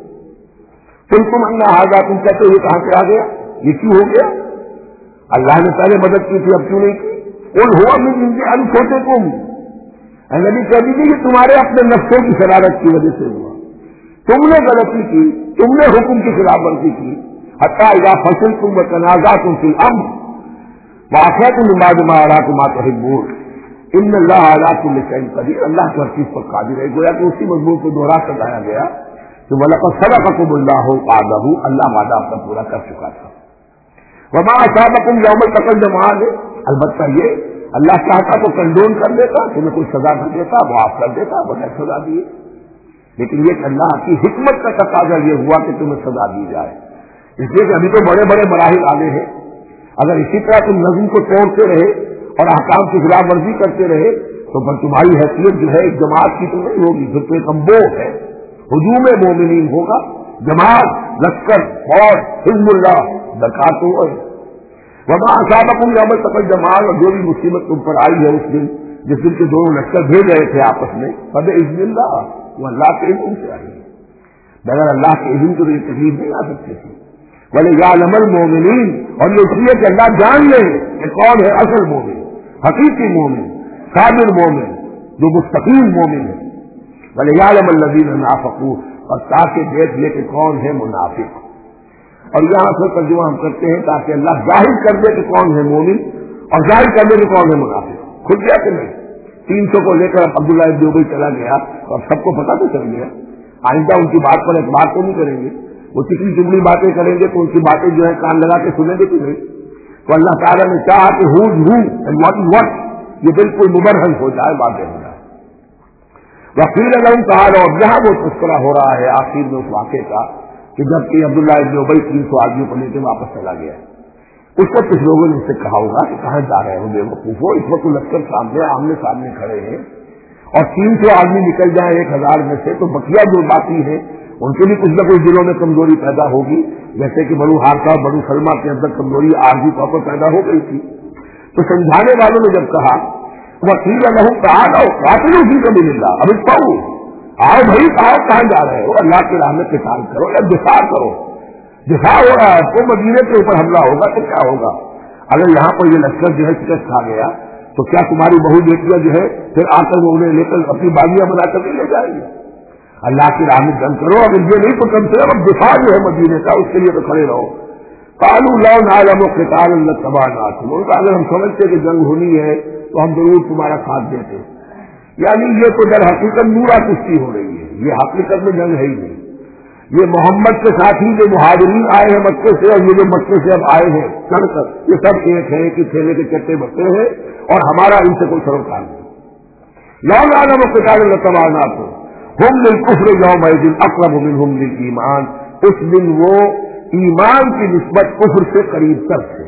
قلتم ان ھذا، تم کہتے ہو یہ کہاں سے آ گیا، یہ کیوں ہو گیا؟ اللہ نے پہلے مدد کی تھی اب کیوں نہیں کی؟ قل ھو من عند انفسکم، اے نبی کہہ دیجیے یہ تمہارے اپنے نفسوں کی شرارت کی وجہ سے ہوا، تم نے غلطی کی، تم نے حکم کی خلاف ورزی کی. حتی اذا فصلتم وتنازعتم فی الامر وعصیتم من بعد ما اراکم ما تحبون ان اللہ علی کل شیء قدیر، اللہ ہر چیز پر قادر ہے. گویا کہ اسی مضمون کو دوہرا کر لایا گیا کہ وَلَقَدْ صَدَقَكُمُ اللَّهُ وعدہ، اللہ وعدہ اپنا پورا کر چکا تھا. وما اصابکم یوم التقى الجمعان، البتہ یہ اللہ چاہتا تو کنڈون کر دیتا، تمہیں کوئی سزا کر دیتا، معاف کر دیتا بغیر سزا دیے، لیکن یہ کہ اللہ کی حکمت کا تقاضا یہ ہوا کہ تمہیں سزا دی جائے. اس لیے کہ ابھی تو بڑے بڑے مراحل آگے ہیں، اگر اسی طرح تم نظم کو توڑتے رہے اور احکام کی خلاف ورزی کرتے رہے تو پھر تمہاری حیثیت جو ہے ایک جماعت کی تو نہیں ہوگی، پھر تو ایک امبو ہے، ہجوم مومنین ہوگا، جماعت، لشکر، فوج، حزب اللہ درکار تو ہے. وما اصابکم یوم التقى الجمعان، اور جو بھی مصیبت تم پر آئی ہے اس دن جس دن کے دونوں لشکر بھیج رہے تھے آپس میں، فبإذن اللہ، وہ اللہ کے علم سے آئی ہے، بغیر اللہ کے علم کو یہ تکلیف نہیں آ سکتی تھی. وَلِيَعْلَمَ الْمُؤْمِنِينَ، اور یہ اس لیے کہ اللہ جان لے کہ کون ہے اصل مومن، حقیقی مومن، صابر مومن، جو مستقیم مومن ہے. وَلِيَعْلَمَ الَّذِينَ نَافَقُوا، اور تاکہ دیکھ لے کہ کون ہے منافق. اور یہاں سے ترجمہ ہم کرتے ہیں تاکہ اللہ ظاہر کر دے کہ کون ہے مومن اور ظاہر کر دے کہ کون ہے منافق. خود گیا کہ نہیں؟ 300 کو لے کر عبداللہ ابن ابی چلا گیا اور سب کو پتا تو چل گیا. آئندہ ان کی بات پر اعتبار تو نہیں کریں گے، وہ کتنی جملی باتیں کریں گے تو ان کی باتیں جو ہے کان لگا کے سنیں گے کہ نہیں. تو اللہ تعالیٰ نے چاہا کہ واٹ یہ بالکل مبرہن ہو جائے، واضح ہو جائے. وقیل لهم تعالی، اور جہاں وہ تذکرہ ہو رہا ہے آخر میں اس واقعے کا کہ جب کہ عبداللہ ابن ابی 300 آدمیوں کو لے کے واپس چلا گیا، اس وقت کچھ لوگوں نے اس سے کہا ہوگا کہ کہاں جا رہے ہوں بے وقوفو، اس وقت لشکر سامنے آمنے سامنے کھڑے ہیں اور 300 آدمی نکل جائیں 1000 میں سے تو بقیہ جو باقی ہیں ان کے بھی کچھ نہ کچھ دلوں میں کمزوری پیدا ہوگی، جیسے کہ بنو حارثہ بنو سلمہ کے اندر کمزوری عارضی طور پر پیدا ہو گئی تھی. تو سمجھانے والوں نے جب کہا وقیل لهم تعالوا قاتلوا فی سبیل اللہ، اب پاؤ آؤ بھائی، آؤ کہاں جا رہے ہو، اللہ کے راہ میں قتال کرو یا دفاع کرو. دفاع ہو رہا ہے تو مدینے کے اوپر حملہ ہوگا تو کیا ہوگا؟ اگر یہاں پر یہ لشکر جو ہے شکست کھا گیا تو کیا تمہاری بہو بیٹیاں جو ہے پھر آ کر وہ انہیں لے کر اپنی باغیاں بنا کر لے جائیں گے؟ اللہ کی راہ میں جنگ کرو، اگر یہ نہیں تو کم سے کم دفاع جو ہے مدینے کا اس کے لیے تو کھڑے رہو. قالوا لو نعلم قتالا لاتبعناكم، اگر ہم سمجھتے کہ جنگ ہونی ہے تو ہم ضرور تمہارا ساتھ دیتے. یعنی یہ تو در حقیقت نورا کشتی ہو رہی ہے، یہ حقیقت میں جنگ ہے ہی نہیں. یہ محمد کے ساتھ ہی جو مہاجرین آئے ہیں مکے سے اور یہ جو مکے سے اب آئے ہیں چڑھ کر، یہ سب ایک ہے کہ تھیلے کے چٹے بچے ہیں اور ہمارا ان سے کوئی سروکار نہیں. لو نعلم قتالا لاتبعناكم ہم للکفر یومئذ اقرب منہم للایمان، اس دن وہ ایمان کی نسبت کفر سے قریب تر تھے.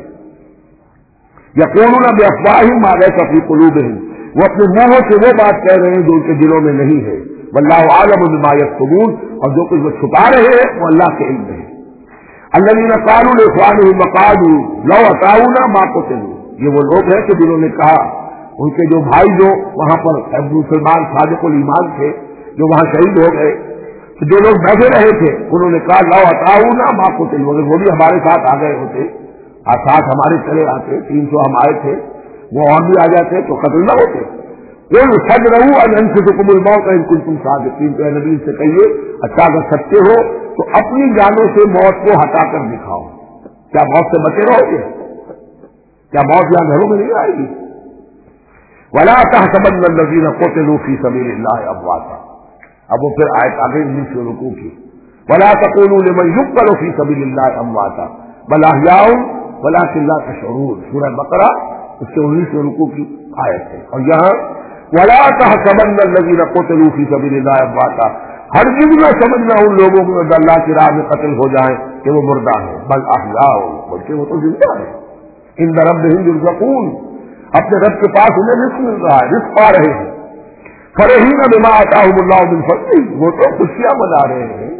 یقولون بافواہہم ما لیس فی قلوبہم، وہ اپنے منہوں سے وہ بات کہہ رہے ہیں جو ان کے دلوں میں نہیں ہے. واللہ اعلم بما یکتمون، اور جو کچھ وہ چھپا رہے ہیں وہ اللہ کے علم ہے. الذین قالوا لاخوانہم وقعدوا لو اطاعونا ما قتلوا، یہ وہ لوگ ہیں کہ جنہوں نے کہا، ان کے جو بھائی جو وہاں پر ابو سلمان صادق الایمان تھے جو وہاں شہید ہو گئے، تو جو لوگ بیٹھے رہے تھے انہوں نے کہا لو اطاعونا ما قتلوا، اگر وہ بھی ہمارے ساتھ آ گئے ہوتے، ساتھ ہمارے چلے آتے، 300 ہم آئے تھے، وہ اور بھی آ جاتے تو قتل نہ ہوتے. فَاجْرَؤُوا أَنْ أَنفُسَكُمُ الْمَوْتَ إِن كُنتُمْ صَادِقِينَ، تو اے نبی سے کہیے اچھا اگر سچے ہو تو اپنی جانوں سے موت کو ہٹا کر دکھاؤ. کیا موت سے بچے رہو گے؟ کیا موت یہاں گھروں میں نہیں آئے گی؟ وَلَا تَحْسَبَنَّ الَّذِينَ قُتِلُوا فِي سَبِيلِ اللَّهِ أَمْوَاتًا، اب وہ پھر آیت آگے 19 رکوع کی. وَلَا تَقُولُوا لِمَن يُقْتَلُ فِي سَبِيلِ اللَّهِ أَمْوَاتًا بَلْ أَحْيَاءٌ وَلَٰكِن لَّا تَشْعُرُونَ، سورہ بقرہ اس کے 19 رکوع کی آیت ہے. اور یہاں وَلَا تَحْسَبَنَّ الَّذِينَ قُتِلُوا فِي سَبِيلِ اللَّهِ أَمْوَاتًا، ہرگز نہ سمجھنا ان لوگوں کو جو اللہ کی راہ میں قتل ہو جائیں کہ وہ مردہ ہیں، بل احیاء، بلکہ وہ تو زندہ ہیں. عند ربهم يرزقون، اپنے رب کے پاس انہیں رزق مل رہا ہے، رزق پا رہے ہیں. فرحین بما آتاہم اللہ من فضلہ، وہ تو خوشیاں منا رہے ہیں،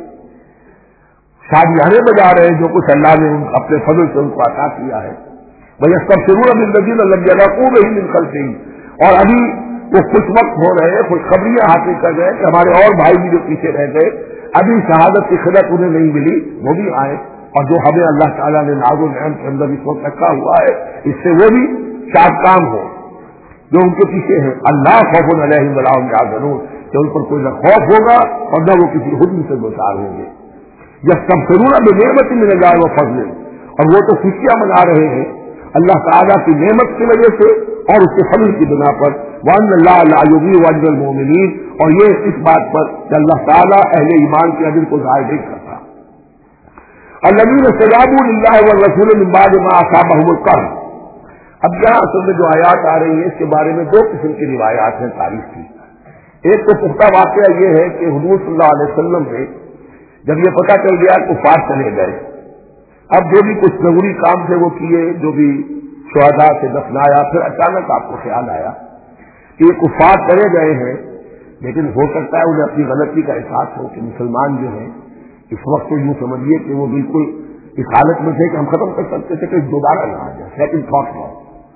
شادیاں بجا رہے ہیں جو کچھ اللہ نے اپنے فضل سے ان کو عطا کیا ہے. وَيَسْتَبْشِرُونَ بِالَّذِينَ لَمْ يَلْحَقُوا بِهِم مِّن خَلْفِهِمْ، اور ابھی وہ خوش وقت ہو رہے ہیں، خوشخبریاں حاصل کر رہے ہیں کہ ہمارے اور بھائی بھی جو پیچھے رہ گئے، ابھی شہادت کی خدمت انہیں نہیں ملی، وہ بھی آئے. اور جو ہمیں اللہ تعالیٰ نے ناز و نعمت کے اندر اس وقت رکھا ہوا ہے، اس سے وہ بھی شاد کام ہو جو ان کے پیچھے ہے. اللہ خوف علیہم ولا هم يحزنون، کہ ان پر کوئی نہ خوف ہوگا اور نہ وہ کسی حزن سے دوچار ہوں گے. یستبشرون بنعمت من اللہ وفضل، اور وہ تو خوشیاں منا رہے ہیں اللہ تعالیٰ کی نعمت کی وجہ سے اور اس کے فضل کی بنا پر. وَأَنَّ اللَّهَ لَا يُضِيعُ أَجْرَ الْمُؤْمِنِينَ، اور یہ اس بات پر کہ اللہ تعالیٰ اہل ایمان کے اجر کو ضائع نہیں کرتا. الَّذِينَ اسْتَجَابُوا لِلَّهِ وَالرَّسُولِ مِن بَعْدِ مَا أَصَابَهُمُ الْقَرْحُ. اب یہاں اصل میں جو آیات آ رہی ہیں اس کے بارے میں دو قسم کی روایات ہیں تاریخ کی. ایک تو پختہ واقعہ یہ ہے کہ حضور صلی اللہ علیہ وسلم نے جب یہ پتہ چل گیا کفار چلے گئے، اب جو بھی کچھ ضروری کام تھے وہ کیے، جو بھی شہداء سے دفنایا، پھر اچانک آپ کو خیال آیا کہ یہ کفار چلے گئے ہیں، لیکن ہو سکتا ہے انہیں اپنی غلطی کا احساس ہو کہ مسلمان جو ہیں اس وقت تو یوں سمجھیے کہ وہ بالکل اس حالت میں تھے کہ ہم ختم کر سکتے تھے کہ دوبارہ نہ آ جائے، سیکنڈ تھاٹ نہ.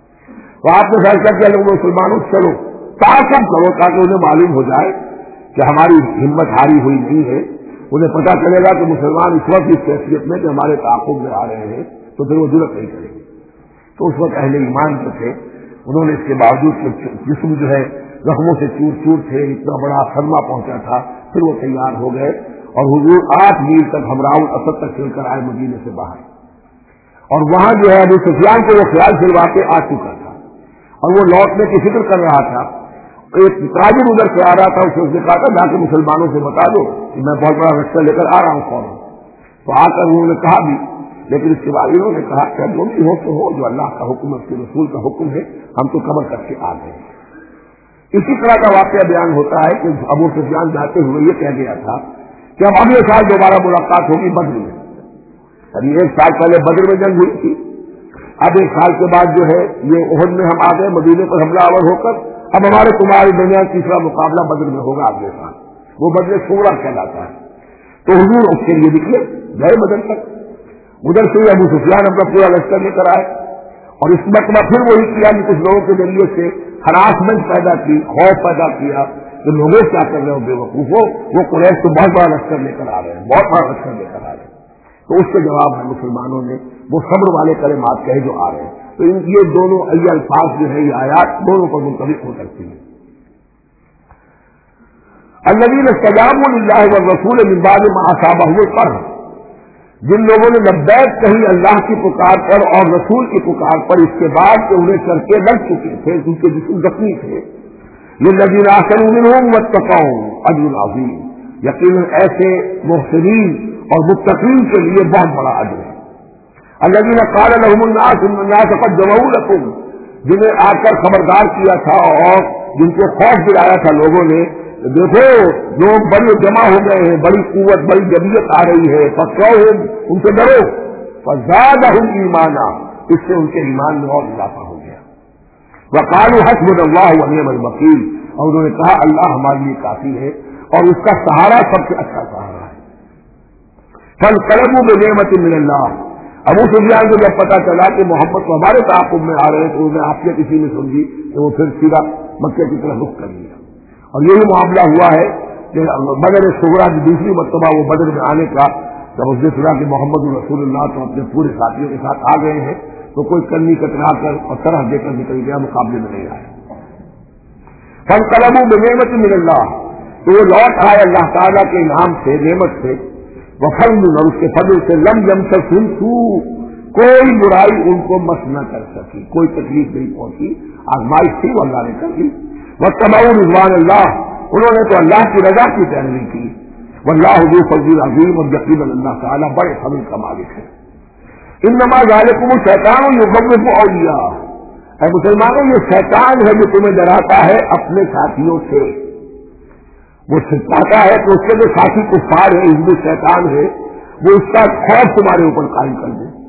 تو آپ نے فیصلہ کیا لوگ مسلمانوں چلو تعاقب کرو تاکہ انہیں معلوم ہو جائے کہ ہماری ہمت ہاری ہوئی نہیں ہے. انہیں پتا چلے گا کہ مسلمان اس وقت اس حیثیت میں کہ ہمارے تعاقب میں آ رہے ہیں تو پھر وہ ضرورت نہیں کریں گے. تو اس وقت اہل ایمان جو تھے انہوں نے اس کے باوجود جسم جو ہے زخموں سے چور چور تھے، اتنا بڑا صدمہ پہنچا تھا، پھر وہ تیار ہو گئے اور حضور 8 میل تک ہمراہ الاسد تک چل کر آئے مدینے سے باہر. اور وہاں جو ہے ابو سفیان کو وہ خیال دلوا کے آ چکا تھا اور وہ لوٹنے کی فکر کر رہا تھا. ایک تاجر ادھر سے آ رہا تھا، اس نے کہا تھا جا کے مسلمانوں سے بتا دو کہ میں بہت بڑا رشتہ لے کر آ رہا ہوں فوراً. تو آ کر انہوں نے کہا بھی، لیکن اس کے بعد انہوں نے کہا کہ جو بھی ہو تو ہو، جو اللہ کا حکم ہے اس کے رسول کا حکم ہے، ہم تو قبر کر کے آ گئے. اسی طرح کا واقعہ بیان ہوتا ہے کہ ابو سفیان جاتے ہوئے یہ کہہ گیا تھا کہ اب اگلے سال دوبارہ ملاقات ہوگی بدر میں. ابھی 1 سال پہلے بدر میں جنگ ہوئی تھی، اب 1 سال کے بعد جو ہے یہ احد میں ہم آ گئے مدینے پر حملہ آور ہو کر. اب ہمارے تمہارے درمیان تیسرا مقابلہ بدر میں ہوگا اگلے سال، وہ بدر صغریٰ کہلاتا ہے. تو حضور اس کے لیے نکلے، گئے بدر تک. ادھر سے ابو سفیان اپنا پورا لشکر لے کر آئے اور اس مرتبہ پھر وہی کیا کہ کچھ لوگوں کے ذریعے سے ہراسمنٹ پیدا کی، خوف پیدا کیا کہ لوگوں کیا کر رہے ہو بے وقوفوں، وہ قریش تو بہت بڑا لشکر لے کر آ رہے ہیں، بہت بڑا لشکر لے کر آ رہے ہیں. تو اس کے جواب میں مسلمانوں نے وہ صبر والے کلمات کہے جو آ رہے ہیں. تو یہ دونوں الفاظ جو ہے یہ آیات دونوں پر منطبق ہو سکتی ہیں. الذین استجابوا للہ والرسول من بعد ما اصابهم القرح، جن لوگوں نے لبیک کہی اللہ کی پکار پر اور رسول کی پکار پر اس کے بعد کہ انہیں چرکے لگ چکے تھے، ان کے جسم زخمی تھے. للذین احسنوا منهم واتقوا اجر عظیم، یقیناً ایسے محسنین اور متقین کے لیے بہت بڑا اجر ہے. الذین قال لهم الناس ان الناس قد جمعوا لكم، جنہیں آ کر خبردار کیا تھا اور جن کو خوف دلایا تھا لوگوں نے، دیکھو لوگ بڑے جمع ہو گئے ہیں، بڑی قوت بڑی جبیت آ رہی ہے، فخشوہم، ان سے ڈرو. فزادہم ایمانا، اس سے ان کے ایمان میں اور اضافہ ہو گیا. وقالوا حسبنا اللہ ونعم الوکیل، اور انہوں نے کہا اللہ ہمارے لیے کافی ہے اور اس کا سہارا سب سے اچھا سہارا ہے. فانقلبوا بنعمت من اللہ، ابو سفیان کو جب پتا چلا کہ محمد تو ہمارے تعاقب میں آ رہے ہیں تو انہیں آپ نے کسی نے سمجھی کہ وہ پھر سیدھا مکے کی طرف رخ کر لیا. اور یہی معاملہ ہوا ہے کہ بدر صغریٰ کی دوسری مرتبہ وہ بدر میں آنے کا جب اس نے سنا کہ محمد رسول اللہ تو اپنے پورے ساتھیوں کے ساتھ آ گئے ہیں تو کوئی کرنی کترا کر اور طرح دے کر نکل گیا، مقابلے میں نہیں آئے. فانقلبوا بنعمت من اللہ، تو وہ لوٹ آئے اللہ تعالیٰ کے انعام سے، نعمت سے، وفضل، اور اس کے فضل سے، لم یمسسہم سوء، کوئی برائی ان کو مس نہ کر سکی، کوئی تکلیف نہیں پہنچی. آزمائش تھی وہ اللہ نے کر دی. واتبعوا رضوان اللہ، انہوں نے تو اللہ کی رضا کی پیروی کی. واللہ ذو فضل عظیم، اور یقیناً اللہ تعالیٰ بڑے فضل کا مالک ہے. انما ذالکم الشیطان یخوف اولیاء، اے مسلمانوں یہ شیطان ہے جو تمہیں ڈراتا ہے اپنے ساتھیوں سے. وہ چاہتا ہے کہ اس کے جو ساتھی کفار ہے، حزب شیطان ہے، وہ اس کا خوف تمہارے اوپر قائم کر دے.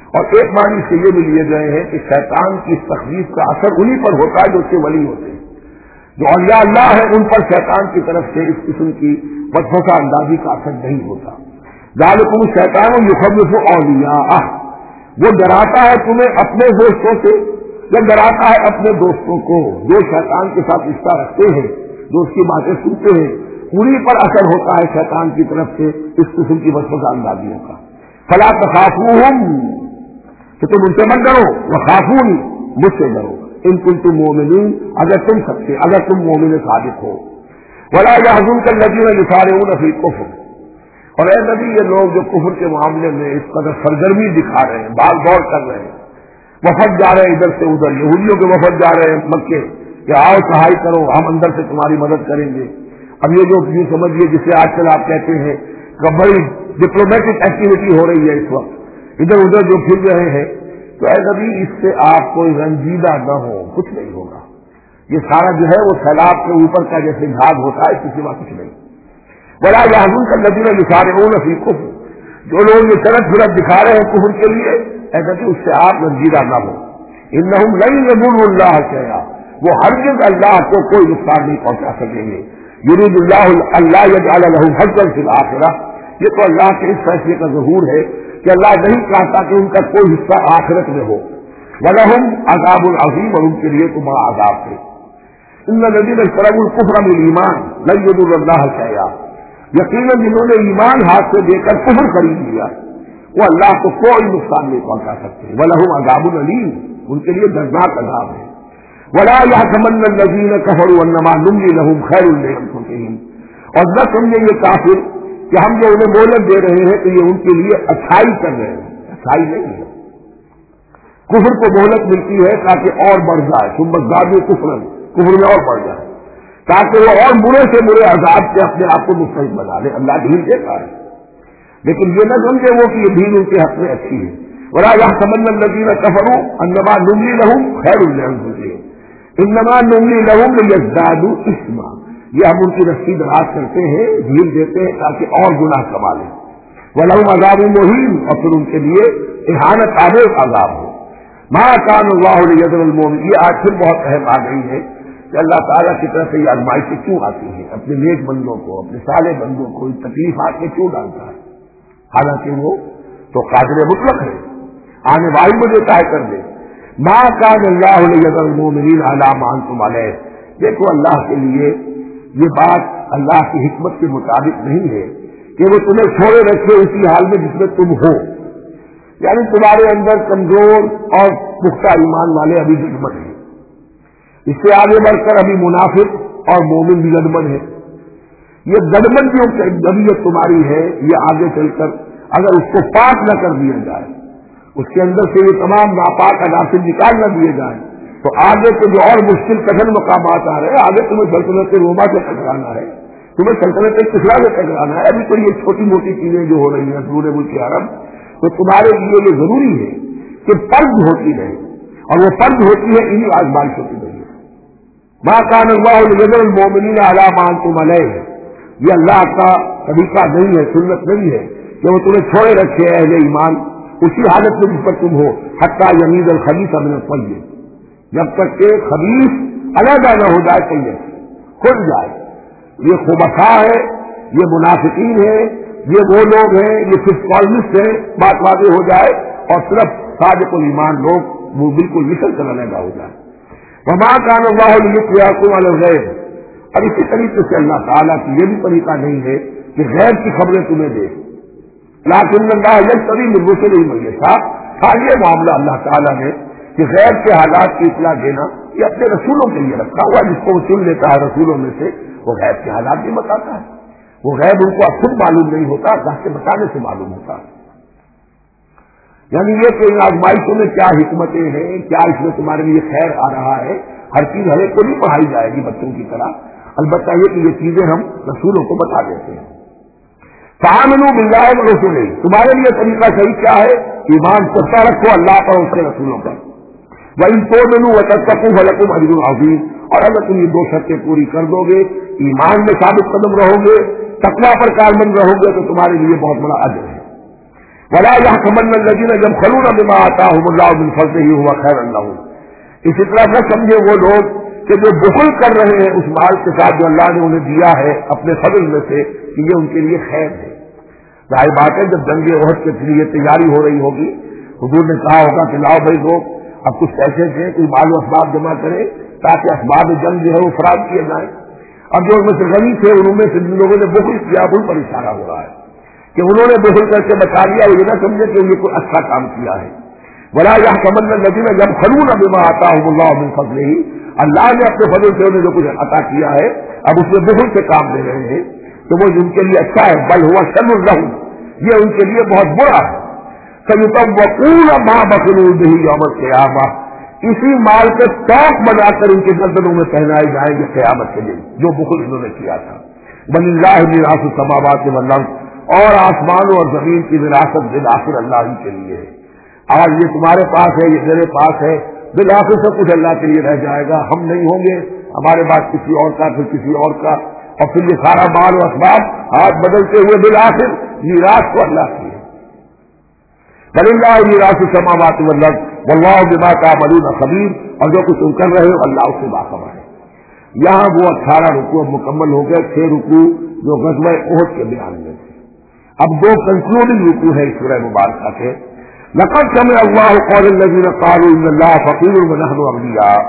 اور ایک معنی سے یہ بھی لیے گئے ہیں کہ شیطان کی اس تخویف کا اثر انہی پر ہوتا ہے جو اس کے ولی ہوتے ہیں۔ جو اولیاء اللہ ہے ان پر شیطان کی طرف سے اس قسم کی وسوسہ اندازی کا اثر نہیں ہوتا۔ ذالکم الشیطان یخوف اولیاءہ، وہ ڈراتا ہے تمہیں اپنے دوستوں سے، یا ڈراتا ہے اپنے دوستوں کو جو شیطان کے ساتھ رشتہ رکھتے ہیں، جو اس کی باتیں سنتے ہیں، انہی پر اثر ہوتا ہے شیطان کی طرف سے اس قسم کی وسوسہ اندازیوں کا۔ فلا تخافوہم، کہ تم ان سے مت ڈرو، وخافونی، مجھ سے ڈرو، ان کنتم مومنین، اگر تم سچے، اگر تم مومن صادق ہو۔ ولا يحزنك الذين يسارعون في الكفر، اور اے نبی یہ لوگ جو کفر کے معاملے میں اس قدر سرگرمی دکھا رہے ہیں، بھاگ دوڑ کر رہے ہیں، وفد جا رہے ہیں ادھر سے ادھر، یہودیوں کے وفد جا رہے ہیں مکے کہ آؤ سہائی کرو، ہم اندر سے تمہاری مدد کریں گے۔ اب یہ جو یوں سمجھیے جسے آج کل آپ کہتے ہیں کہ بڑی ڈپلومیٹک ایکٹیویٹی ہو رہی ہے اس وقت، ادھر ادھر جو پھر رہے ہیں، تو اے نبی اس سے آپ کوئی رنجیدہ نہ ہو، کچھ نہیں ہوگا۔ یہ سارا جو ہے وہ سیلاب کے اوپر کا جیسے جھاگ ہوتا ہے، اس کے سوا کچھ نہیں۔ ولا يحزنك الذين يسارعون في الكفر، جو لوگ یہ چرت پھرت دکھا رہے ہیں کفر کے لیے، اے نبی اس سے آپ رنجیدہ نہ ہو۔ انهم لن يضروا الله شيئا، وہ ہرگز اللہ کو کوئی نقصان نہیں پہنچا سکیں گے۔ يريد الله الا يجعل لهم حظا في الاخرة، یہ تو اللہ کے اس فیصلے کا ظہور ہے کہ اللہ نہیں چاہتا کہ ان کا کوئی حصہ آخرت میں ہو۔ وَلَهُمْ عَذَابٌ عَظِيمٌ، اور ان کے لیے تو بڑا عذاب ہے۔ إِنَّ الَّذِينَ اشْتَرَوُا الْكُفْرَ بِالْإِيمَانِ لَن يَضُرَّ اللَّهَ شَيْئًا، یقیناً جنہوں نے ایمان ہاتھ سے دے کر کفر خرید لیا وہ اللہ کو کوئی نقصان نہیں پہنچا سکتے۔ وَلَهُمْ عَذَابٌ أَلِيمٌ، ان کے لیے دردناک عذاب ہے۔ وَلَا يَحْسَبَنَّ الَّذِينَ كَفَرُوا أَنَّمَا نُمْلِي لَهُمْ خَيْرٌ لِأَنفُسِهِمْ، اور نہ سمجھے یہ کافر کہ ہم جو انہیں مہلت دے رہے ہیں تو یہ ان کے لیے اچھائی کر رہے ہیں، اچھائی نہیں ہے۔ کفر کو مہلت ملتی ہے تاکہ اور بڑھ جائے، ثم ازدادوا کفرا، کفر میں اور بڑھ جائے، تاکہ وہ اور برے سے برے عذاب سے اپنے آپ کو مستحق بنا لے۔ اللہ ڈھیل دیتا ہے، لیکن یہ نہ سمجھے وہ کہ یہ ڈھیل ان کے حق میں اچھی ہے۔ ولا يحسبن الذين كفروا انما نملي لهم خير لانفسهم انما نملي لهم ليزدادوا اثما، یہ ہم ان کی رسی دراز کرتے ہیں، ڈھیل دیتے ہیں تاکہ اور گناہ کما لیں۔ وَلَهُمْ عَذَابٌ مُهِينٌ، اور پھر ان کے لیے اہانت آمیز عذاب ہو۔ مَا كَانَ اللَّهُ لِيَذَرَ الْمُؤْمِنِينَ، یہ آج پھر بہت اہم آ گئی ہے کہ اللہ تعالیٰ کی طرف سے یہ آزمائشیں کیوں آتی ہیں، اپنے نیک بندوں کو، اپنے صالح بندوں کو ان تکلیفات میں کیوں ڈالتا ہے، حالانکہ وہ تو قادر مطلق ہے، آنے والی مجھے طے کر دے۔ مَا كَانَ اللَّهُ لِيَذَرَ الْمُؤْمِنِينَ عَلَىٰ مَا أَنتُمْ عَلَيْهِ، دیکھو اللہ کے لیے یہ بات اللہ کی حکمت کے مطابق نہیں ہے کہ وہ تمہیں چھوڑے رکھے اسی حال میں جس میں تم ہو، یعنی تمہارے اندر کمزور اور پختہ ایمان والے ابھی دشمن ہیں، اس سے آگے بڑھ کر ابھی منافق اور مومن بھی گدمن ہے۔ یہ گدمنیوں کی طبیعت تمہاری ہے، یہ آگے چل کر اگر اس کو پاک نہ کر دیا جائے، اس کے اندر سے یہ تمام ناپاک عناصر نکال نہ دیے جائیں، تو آگے کے جو اور مشکل کٹھن مقامات آ رہے ہیں، آگے تمہیں سلطنت روما سے ٹکرانا ہے، تمہیں سلطنت کسرا سے ٹکرانا ہے، ابھی تو یہ چھوٹی موٹی چیزیں جو ہو رہی ہیں پورے ملک عرب، تو تمہارے لیے یہ ضروری ہے کہ فرض ہوتی رہے، اور وہ فرض ہوتی ہے انہی آزمائشوں کی وجہ سے۔ مَا كَانَ اللَّهُ لِيَذَرَ الْمُؤْمِنِينَ عَلَىٰ مَا أَنتُمْ عَلَيْهِ، یہ اللہ کا طریقہ نہیں ہے، سنت نہیں ہے کہ وہ تمہیں چھوڑے رکھے اہل ایمان اسی حالت میں جس پر تم ہو، حتیٰ یمیز الخبیث من الطیب، جب تک کہ خبیث علیحدہ نہ ہو جائے طیب سے، کھل جائے۔ یہ خبثاء ہے، یہ منافقین ہے، یہ وہ لوگ ہیں، یہ فسقالسٹ ہیں، بات واضح ہو جائے، اور صرف صادق الایمان لوگ وہ بالکل نکل کر علیحدہ ہو جائے۔ وما كان الله ليطلعكم على الغیب، اور اسی طریقے سے اللہ تعالیٰ کی یہ بھی طریقہ نہیں ہے کہ غیب کی خبریں تمہیں دے، لیکن اللہ یجتبی من رسلہ من یشاء، ہاں یہ معاملہ اللہ تعالیٰ نے کہ غیب کے حالات کی اطلاع دینا یہ اپنے رسولوں کے لیے رکھا ہوا، جس کو وہ چن لیتا ہے رسولوں میں سے، وہ غیب کے حالات بھی بتاتا ہے، وہ غیب ان کو اب خود معلوم نہیں ہوتا، اللہ کے بتانے سے معلوم ہوتا ہے۔ یعنی یہ کہ ان آزمائشوں میں کیا حکمتیں ہیں، کیا اس میں تمہارے لیے خیر آ رہا ہے، ہر چیز ہر ایک کو نہیں پڑھائی جائے گی بچوں کی طرح، البتہ یہ کہ یہ چیزیں ہم رسولوں کو بتا دیتے ہیں۔ فآمنوا باللہ ورسولہ، تمہارے لیے طریقہ صحیح کیا ہے؟ ایمان سچا رکھو اللہ پر، اس کے رسولوں پر۔ وَإِن تُؤْمِنُوا وَتَتَّقُوا فَلَكُمْ أَجْرٌ عَظِيمٌ، اور اگر تم یہ دو شرطیں پوری کر دو گے، ایمان میں ثابت قدم رہو گے، تقویٰ پر کاربند رہو گے، تو تمہارے لیے بہت بڑا اجر ہے۔ ولا يحسبن الذين يبخلون بما آتاهم الله من فضله هو خيرا لهم. اسی طرح نہ سمجھے وہ لوگ کہ جو بخل کر رہے ہیں اس مال کے ساتھ جو اللہ نے انہیں دیا ہے اپنے فضل میں سے کہ یہ ان کے لیے خیر ہے. ظاہر بات ہے جب جنگ احد کے لیے تیاری ہو رہی ہوگی حضور نے کہا ہوگا کہ لاؤ بھائی لوگ اب کچھ پیسے تھے کوئی مال و اسباب جمع کرے تاکہ اسباب جنگ جو ہے وہ فراہم کیے جائیں. اب جو ان میں سے غنی تھے انہوں میں سے جن لوگوں نے بخل کیا ان پر اشارہ ہو رہا ہے کہ انہوں نے بخل کر کے بچا لیا. یہ نہ سمجھے کہ یہ کوئی اچھا کام کیا ہے. ولا يحسبن الذين يبخلون بما آتاهم الله من فضله. اللہ نے اپنے فضل سے انہیں جو کچھ عطا کیا ہے اب اس میں بخل سے کام دے رہے ہیں تو وہ ان کے لیے اچھا ہے. بل هو شر لهم. یہ ان کے لیے بہت برا ہے. سيطوقون ما بخلوا به يوم القيامة. اسی مال کے توق بنا کر ان کے گردنوں میں پہنائے جائیں گے قیامت کے دن جو بخل انہوں نے کیا تھا. وللہ میراث السماوات والارض. اور آسمانوں اور زمین کی وراثت بالآخر اللہ ہی کے لیے ہے. آج یہ تمہارے پاس ہے یہ میرے پاس ہے بالآخر سب کچھ اللہ کے لیے رہ جائے گا. ہم نہیں ہوں گے ہمارے بعد کسی اور کا پھر کسی اور کا اور پھر یہ سارا مال و اسباب ہاتھ بدلتے ہوئے بالآخر میراث کو اللہ کی ہے. وللہ میراث السماوات والارض واللہ بما تعملون خبیر. اور جو کچھ تم کر رہے ہو اللہ اس سے باخبر ہے. یہاں وہ 18 رکوع مکمل ہو گئے. 6 رکوع جو غزوہ احد کے بیان میں تھے. اب 2 کنکلوڈنگ رکوع ہے اس سورہ مبارکہ کے. لقد سمع اللہ قول الذین قالوا ان اللہ فقیر ونحن اغنیاء.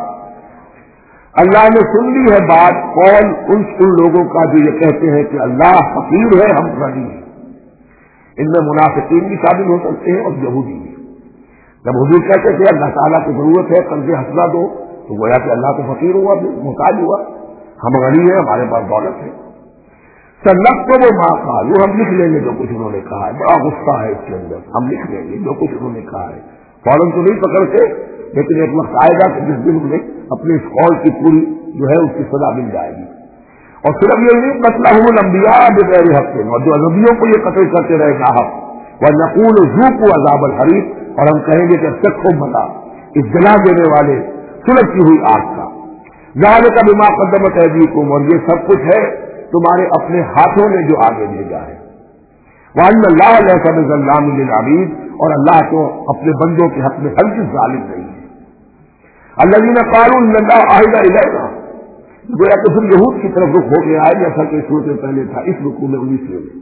اللہ نے سن لی ہے بات قول ان لوگوں کا جو یہ کہتے ہیں کہ اللہ فقیر ہے ہم غنی ہیں. ان میں منافقین بھی شامل ہو سکتے ہیں اور یہودی بھی. جب حضور کہتے تھے اللہ تعالیٰ کی ضرورت ہے قرض حسنہ دو تو گویا کہ اللہ تو فقیر ہوا محتاج ہوا. ہم غنی ہیں ہمارے پاس دولت ہے. سنت کو وہ ماں قالوا. ہم لکھ لیں گے جو کچھ انہوں نے کہا ہے. بڑا غصہ ہے اس کے اندر. ہم لکھ لیں گے جو کچھ انہوں نے کہا ہے. فوراً تو نہیں پکڑتے لیکن ایک وقت آئے گا کہ جس دن انہیں اپنے اس قول کی پوری جو ہے اس کی سزا مل جائے گی. اور صرف یہ نہیں قتلهم الانبیاء بغیر حق. اور جو نبیوں کو یہ قتل کرتے رہے ناحق. ونقول ذوقوا عذاب الحریق. اور ہم کہیں گے کہ چکھو مزہ اس جلا دینے والے سلگتی ہوئی آگ کا. ذالک بما قدمت ایدیکم. اور یہ سب کچھ ہے تمہارے اپنے ہاتھوں نے جو آگے بھیجا ہے. وَأَنَّ اللَّهَ لَيْسَ بِظَلَّامٍ لِّلْعَبِيدِ. اور اللہ تو اپنے بندوں کے حق میں ہرگز ظالم نہیں ہے. الَّذِينَ قَالُوا إِنَّ اللَّهَ عَهِدَ إِلَيْنَا. گویا کہ پھر یہود کی طرف رخ ہو گیا ہے جیسا کہ سورت سے پہلے تھا اس رکوع میں 19 میں.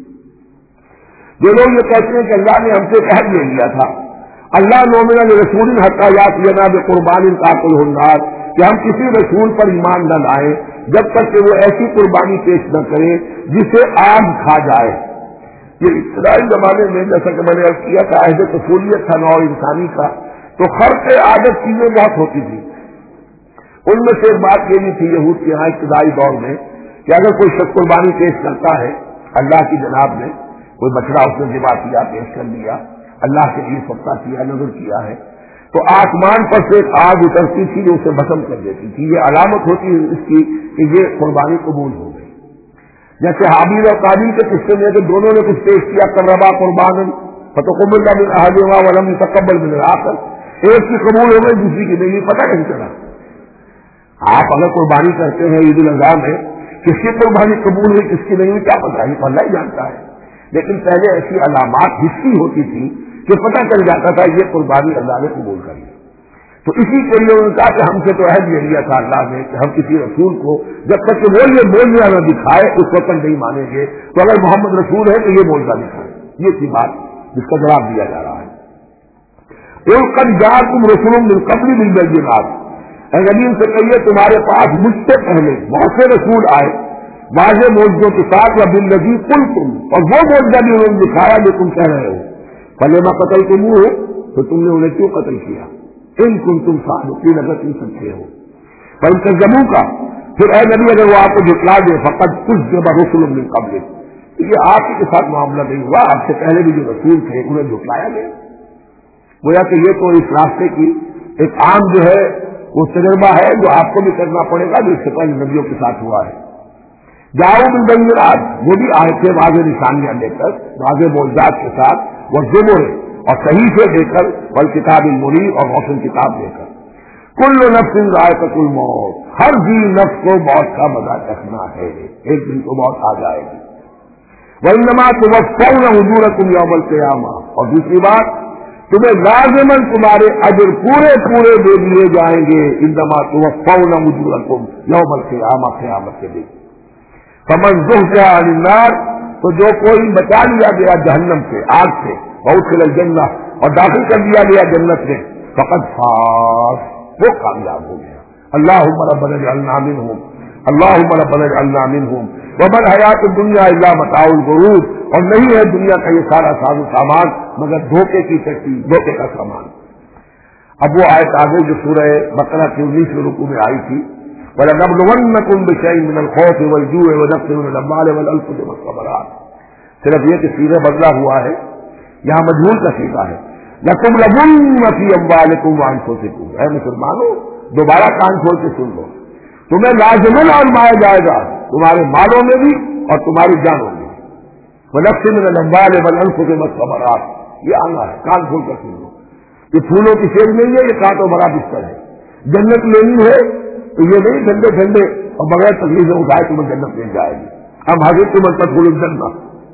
جو لوگ یہ کہتے ہیں کہ اللہ نے ہم سے عہد لے لیا تھا اللہ نؤمن برسول حتى يأتينا بقربان تأكله النار کہ ہم کسی رسول پر ایمان نہ لائیں جب تک کہ وہ ایسی قربانی پیش نہ کرے جسے آگ کھا جائے. یہ ابتدائی زمانے میں جیسا کہ میں نے عرض کیا تھا عہد طفولیت تھا نوع انسانی کا تو خرق عادت چیزیں بہت ہوتی تھی. ان میں سے ایک بات یہ بھی تھی یہود کے یہاں ابتدائی دور میں کہ اگر کوئی شخص قربانی پیش کرتا ہے اللہ کی جناب میں کوئی بچڑا اس نے ذبح کیا پیش کر دیا اللہ کے لیے صدقہ کیا نذر کیا ہے تو آسمان پر سے ایک آگ اترتی تھی جو اسے بھسم کر دیتی تھی. یہ علامت ہوتی ہے اس کی کہ یہ قربانی قبول ہو گئی. جیسے حابیل اور قابیل کے قصے میں کہ دونوں نے کچھ پیش کیا قربا قربان فتقبل من احدهما ولم يتقبل من الاخر. ایک کی قبول ہو گئی دوسری کی نہیں. پتہ نہیں چلا. آپ اگر قربانی کرتے ہیں عید الاضحیٰ میں کس کی قربانی قبول ہوئی کس کی نہیں ہوئی کیا پتہ ہے اللہ ہی جانتا ہے. لیکن پہلے ایسی علامات حصی ہوتی تھی کہ پتہ چل جاتا تھا یہ قربانی اللہ نے قبول کر لی. تو اسی کے لیے انہوں نے کہا کہ ہم سے تو عہد لے لیا تھا اللہ نے کہ ہم کسی رسول کو جب تک کہ وہ یہ موجودہ نہ دکھائے اس وقت نہیں مانیں گے. تو اگر محمد رسول ہے تو یہ موجودہ دکھائے. یہ تھی بات جس کا جواب دیا جا رہا ہے. قد جاءکم رسول من قبل بالبینات. اے نبی سے کہیے تمہارے پاس مجھ سے پہلے بہت سے رسول آئے واضح موجودوں کے ساتھ یا بالذی قلتم. اور وہ موجودہ بھی انہوں نے دکھایا جو تم کہہ رہے ہو. فلما قتلتموہ تو تم نے انہیں کیوں قتل کیا ان کنتم صادقین اگر تم سچے ہو. فإن کذبوک پھر اے نبی اگر وہ آپ کو جھٹلا دے فقد کذب رسل من قبل. یہ آپ کے ساتھ معاملہ نہیں ہوا آپ سے پہلے بھی جو رسول تھے انہیں جھٹلایا گیا. گویا کہ یہ تو اس راستے کی ایک عام جو ہے وہ تجربہ ہے جو آپ کو بھی کرنا پڑے گا جو اس سے پہلے نبیوں کے ساتھ ہوا ہے. جاؤ بالبینات وہ بھی آئے تھے واضح نشانیاں لے کر واضح معجزات کے ساتھ وہ زبور اور صحیفے دے کر والکتاب المنیر اور روشن کتاب دے کر. کل نفس ذائقۃ الموت. ہر جی نفس کو موت کا مزہ چکھنا ہے. ایک دن کو موت آ جائے گی. وَإِنَّمَا تُوَفَّوْنَ أُجُورَكُمْ يَوْمَ الْقِيَامَةِ، اور دوسری بات تمہیں لازماً تمہارے اجر پورے پورے دے دیے جائیں گے. انما توفون اجورکم یوم القیامہ، قیامت کے دن. فمن زحزح عن النار، تو جو کوئی بچا لیا گیا جہنم سے، آگ سے، وادخل الجنہ، اور داخل کر دیا گیا جنت میں، فقد فاز، وہ کامیاب ہو گیا. اللہم ربنا اجعلنا منہم، اللہم ربنا اجعلنا منہم. وما الحیات الدنیا الا متاع الغرور، اور نہیں ہے دنیا کا یہ سارا ساز و سامان مگر دھوکے کی چکی، دھوکے کا سامان. اب وہ آیت آگے جو سورہ بقرہ کی 19ویں رکوع میں آئی تھی، وَلَنَبْلُوَنَّكُمْ بِشَيْءٍ مِّنَ الْخَوْفِ وَالْجُوعِ وَنَقْصٍ مِّنَ الْأَمْوَالِ وَالْأَنفُسِ وَالثَّمَرَاتِ. صرف یہ کہ سیغہ بدلا ہوا ہے، یہاں مجہول کا سیغہ ہے. لَتُبْلَوُنَّ فِي أَمْوَالِكُمْ وَأَنفُسِكُمْ. اے مسلمانوں دوبارہ کان کھول کے سن لو، تمہیں لازماً آزمایا جائے گا، تمہارے مالوں میں بھی اور تمہاری جانوں میں. وَنَقْصٍ مِّنَ الْأَمْوَالِ وَالْأَنفُسِ وَالثَّمَرَاتِ، یہ آنا ہے، کان کھول کر سن لو. یہ پھولوں کی سیل نہیں ہے، یہ کانٹوں بڑا بستر ہے. جنت لینی ہے تو یہ نہیں ٹھنڈے ٹھنڈے اور بغیر تکلیف اٹھائے تمہیں جنت مل جائے گی. اب حضرت تمہیں تدخلوا الجنہ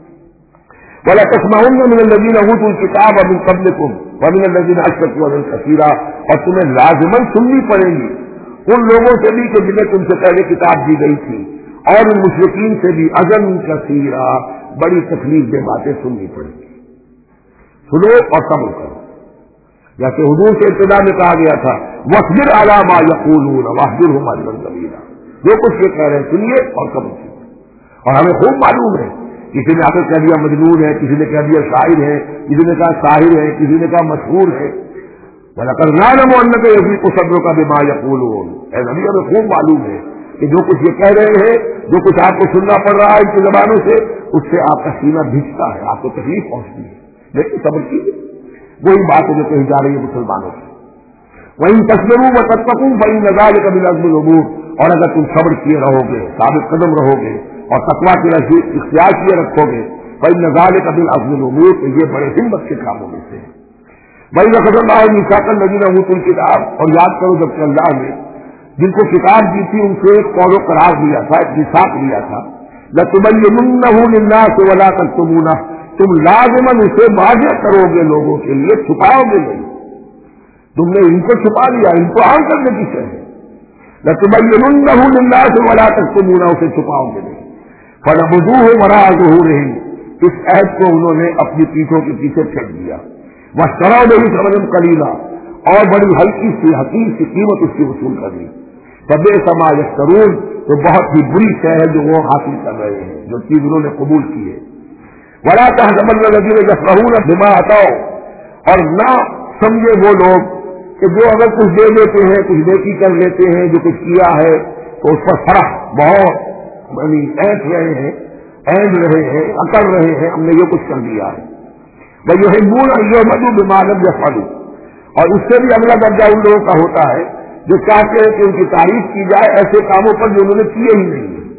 وَلَا تَسْمَعُنَّ مِنَ الَّذِينَ أُوتُوا الْكِتَابَ مِن قَبْلِكُمْ وَمِنَ الَّذِينَ أَشْرَكُوا أَذًى كَثِيرًا، اور تمہیں لازماً سننی پڑے گی ان لوگوں سے بھی کہ جنہیں تم سے پہلے کتاب دی گئی تھی، اور ان مشرکین سے بھی اذًا کثیرا، بڑی تکلیف دہ باتیں سننی پڑیں گی. سنو اور صبر کرو، جیسے حضور کے ابتدا میں کہا گیا تھا وَاصْبِرْ عَلَىٰ مَا يَقُولُونَ وَاهْجُرْهُمْ هَجْرًا جَمِيلًا. جو کچھ یہ کہہ رہے ہیں سنیے اور صبر کیجیے. اور ہمیں خوب معلوم ہے، کسی نے آ کر کہہ دیا مجنون ہے، کسی نے کہہ دیا شاعر ہے، کسی نے کہا شاعر ہے، کسی نے کہا مشہور ہے. وَلَقَدْ نَعْلَمُ أَنَّكَ يَضِيقُ صَدْرُكَ بِمَا يَقُولُونَ. اے نبی ہمیں خوب معلوم ہے کہ جو کچھ یہ کہہ رہے ہیں، جو کچھ آپ کو سننا پڑ رہا ہے ان کی زبانوں سے، اس سے آپ کا سینہ بھیجتا ہے، آپ کو تکلیف پہنچتی ہے. لیکن صبر کیجیے، وہی بات ہے جو کہی جا رہی ہے مسلمانوں سے. وَإِن تَصْبِرُوا وَتَتَّقُوا فَإِنَّ ذَلِكَ مِنْ عَزْمِ الْأُمُورِ. اور اگر تم صبر کیے رہو گے، ثابت قدم رہو گے اور تقویٰ کی اختیار کیے رکھو گے، فَإِنَّ ذَلِكَ مِنْ عَزْمِ الْأُمُورِ، تو یہ بڑے ہمت کے کاموں میں سے ہے. وَإِذْ أَخَذَ اللَّهُ مِيثَاقَ الَّذِينَ أُوتُوا الْكِتَابَ، اور یاد کرو جب کہ اللہ نے جن کو کتاب دی تھی ان سے ایک قول و قرار دیا تھا، ایک میثاق لیا تھا. لَتُبَيِّنُنَّهُ لِلنَّاسِ وَلَا تَكْتُمُونَهُ، تم لازماً اسے واضح کرو گے لوگوں کے لیے، چھپاؤ گے نہیں. تم نے ان کو چھپا لیا، ان کو عام کرنے کی شے ہے. لَتُبَيِّنُنَّهُ لِلنَّاسِ وَلَا تَكْتُمُونَهُ، اسے چھپاؤ گے نہیں. فَنَبَذُوهُ وَرَاءَ ظُهُورِهِمْ، اس عہد کو انہوں نے اپنی پیٹھوں کے پیچھے پھینک دیا. وَاشْتَرَوْا بِهِ ثَمَنًا قَلِيلًا، اور بڑی ہلکی سی حقیر سی قیمت اس کی وصول کر لی. فَبِئْسَ مَا يَشْتَرُونَ، تو بہت ہی بری شے ہے جو وہ حاصل کر رہے ہیں، جو چیز انہوں نے قبول کی ہے. وَلَا تَحْسَبَنَّ الَّذِينَ يَفْرَحُونَ بِمَا أَتَوْا، اور نہ سمجھے وہ لوگ کہ جو اگر کچھ دے دیتے ہیں، کچھ نیکی کر لیتے ہیں، جو کچھ کیا ہے تو اس پر فرح بہت اینٹ رہے ہیں، اینڈ رہے ہیں، اکڑ رہے ہیں، ہم نے یہ کچھ کر دیا ہے. وَيُحِبُّونَ أَن يُحْمَدُوا بِمَا لَمْ يَفْعَلُوا، اور اس سے بھی اگلا درجہ ان لوگوں کا ہوتا ہے جو چاہتے ہیں کہ ان کی تعریف کی جائے ایسے کاموں پر جو انہوں نے کیے ہی نہیں ہیں.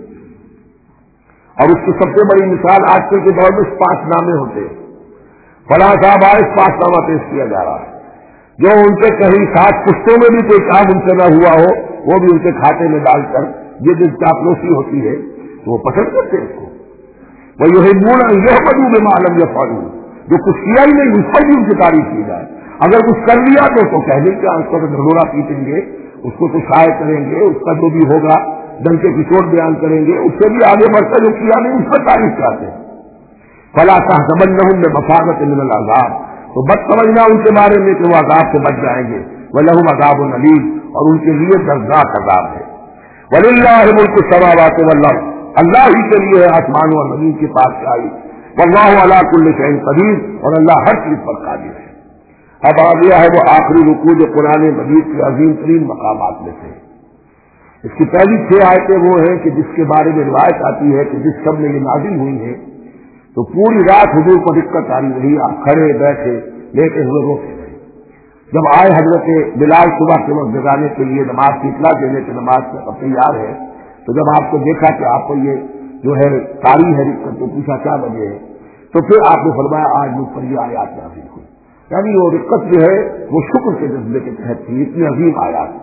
اور اس کی سب سے بڑی مثال آج کل کے دور میں اسپاٹ نامے ہوتے ہیں. فلاں صاحب آئے، اسپاٹ نامہ پیش کیا جا رہا ہے. جو ان کے کہیں 7 پشتوں میں بھی کوئی کام ان سے نہ ہوا ہو وہ بھی ان کے کھاتے میں ڈال کر یہ جو چاپلوسی ہوتی ہے تو وہ پسند کرتے ہیں اس کو. وَيُحِبُّونَ أَن يُحْمَدُوا بِمَا لَمْ يَفْعَلُوا، جو کچھ کیا ہی نہیں اس پر بھی ان کی تعریف کی جائے. اگر کچھ کر لیا تو کہہ دیں کہ اس کو تو ڈھنڈورا پیٹیں گے، اس کو تو شائع کریں گے، اس کا جو بھی ہوگا ڈنکے کی چوٹ بیان کریں گے. اس سے بھی آگے بڑھ کر جو کیا نہیں اس پر تعریف کرتے ہیں. فَلَا تَحْسَبَنَّهُمْ بِمَفَازَةٍ مِنَ الْعَذَابِ، تو بد سمجھنا ان کے بارے میں کہ وہ عذاب سے بچ جائیں گے. وَلَهُمْ عَذَابٌ أَلِيمٌ، اور ان کے لیے دردناک عذاب ہے. وَلِلَّهِ مُلْكُ السَّمَاوَاتِ وَالْأَرْضِ، اللہ ہی کے لیے ہے آسمانوں اور زمین کی پادشاہی. وَاللَّهُ عَلَىٰ كُلِّ شَيْءٍ قَدِيرٌ، اور اللہ ہر چیز پر قادر ہے. اب آ گیا ہے وہ آخری رکوع جو قرآن مجید کے عظیم ترین مقامات میں سے. اس کی پہلی 6 آیتیں وہ ہیں کہ جس کے بارے میں روایت آتی ہے کہ جس سب میں یہ نازل ہوئی ہیں تو پوری رات حضور کو دقت آ رہی رہی، آپ کھڑے بیٹھے لیٹے ہوئے روتے رہے. جب آئے حضرت بلال صبح کے وقت جگانے کے لیے نماز کی اطلاع دینے کے نماز کا تیار ہے، تو جب آپ کو دیکھا کہ آپ کو یہ جو ہے تاری ہے رقت، تو پوچھا کیا وجہ ہے، تو پھر آپ نے فرمایا آج مجھ پر یہ آیات نازل ہوئی. یعنی وہ رقت جو ہے وہ شکر کے جذبے کے تحت تھی، اتنی عظیم آیات.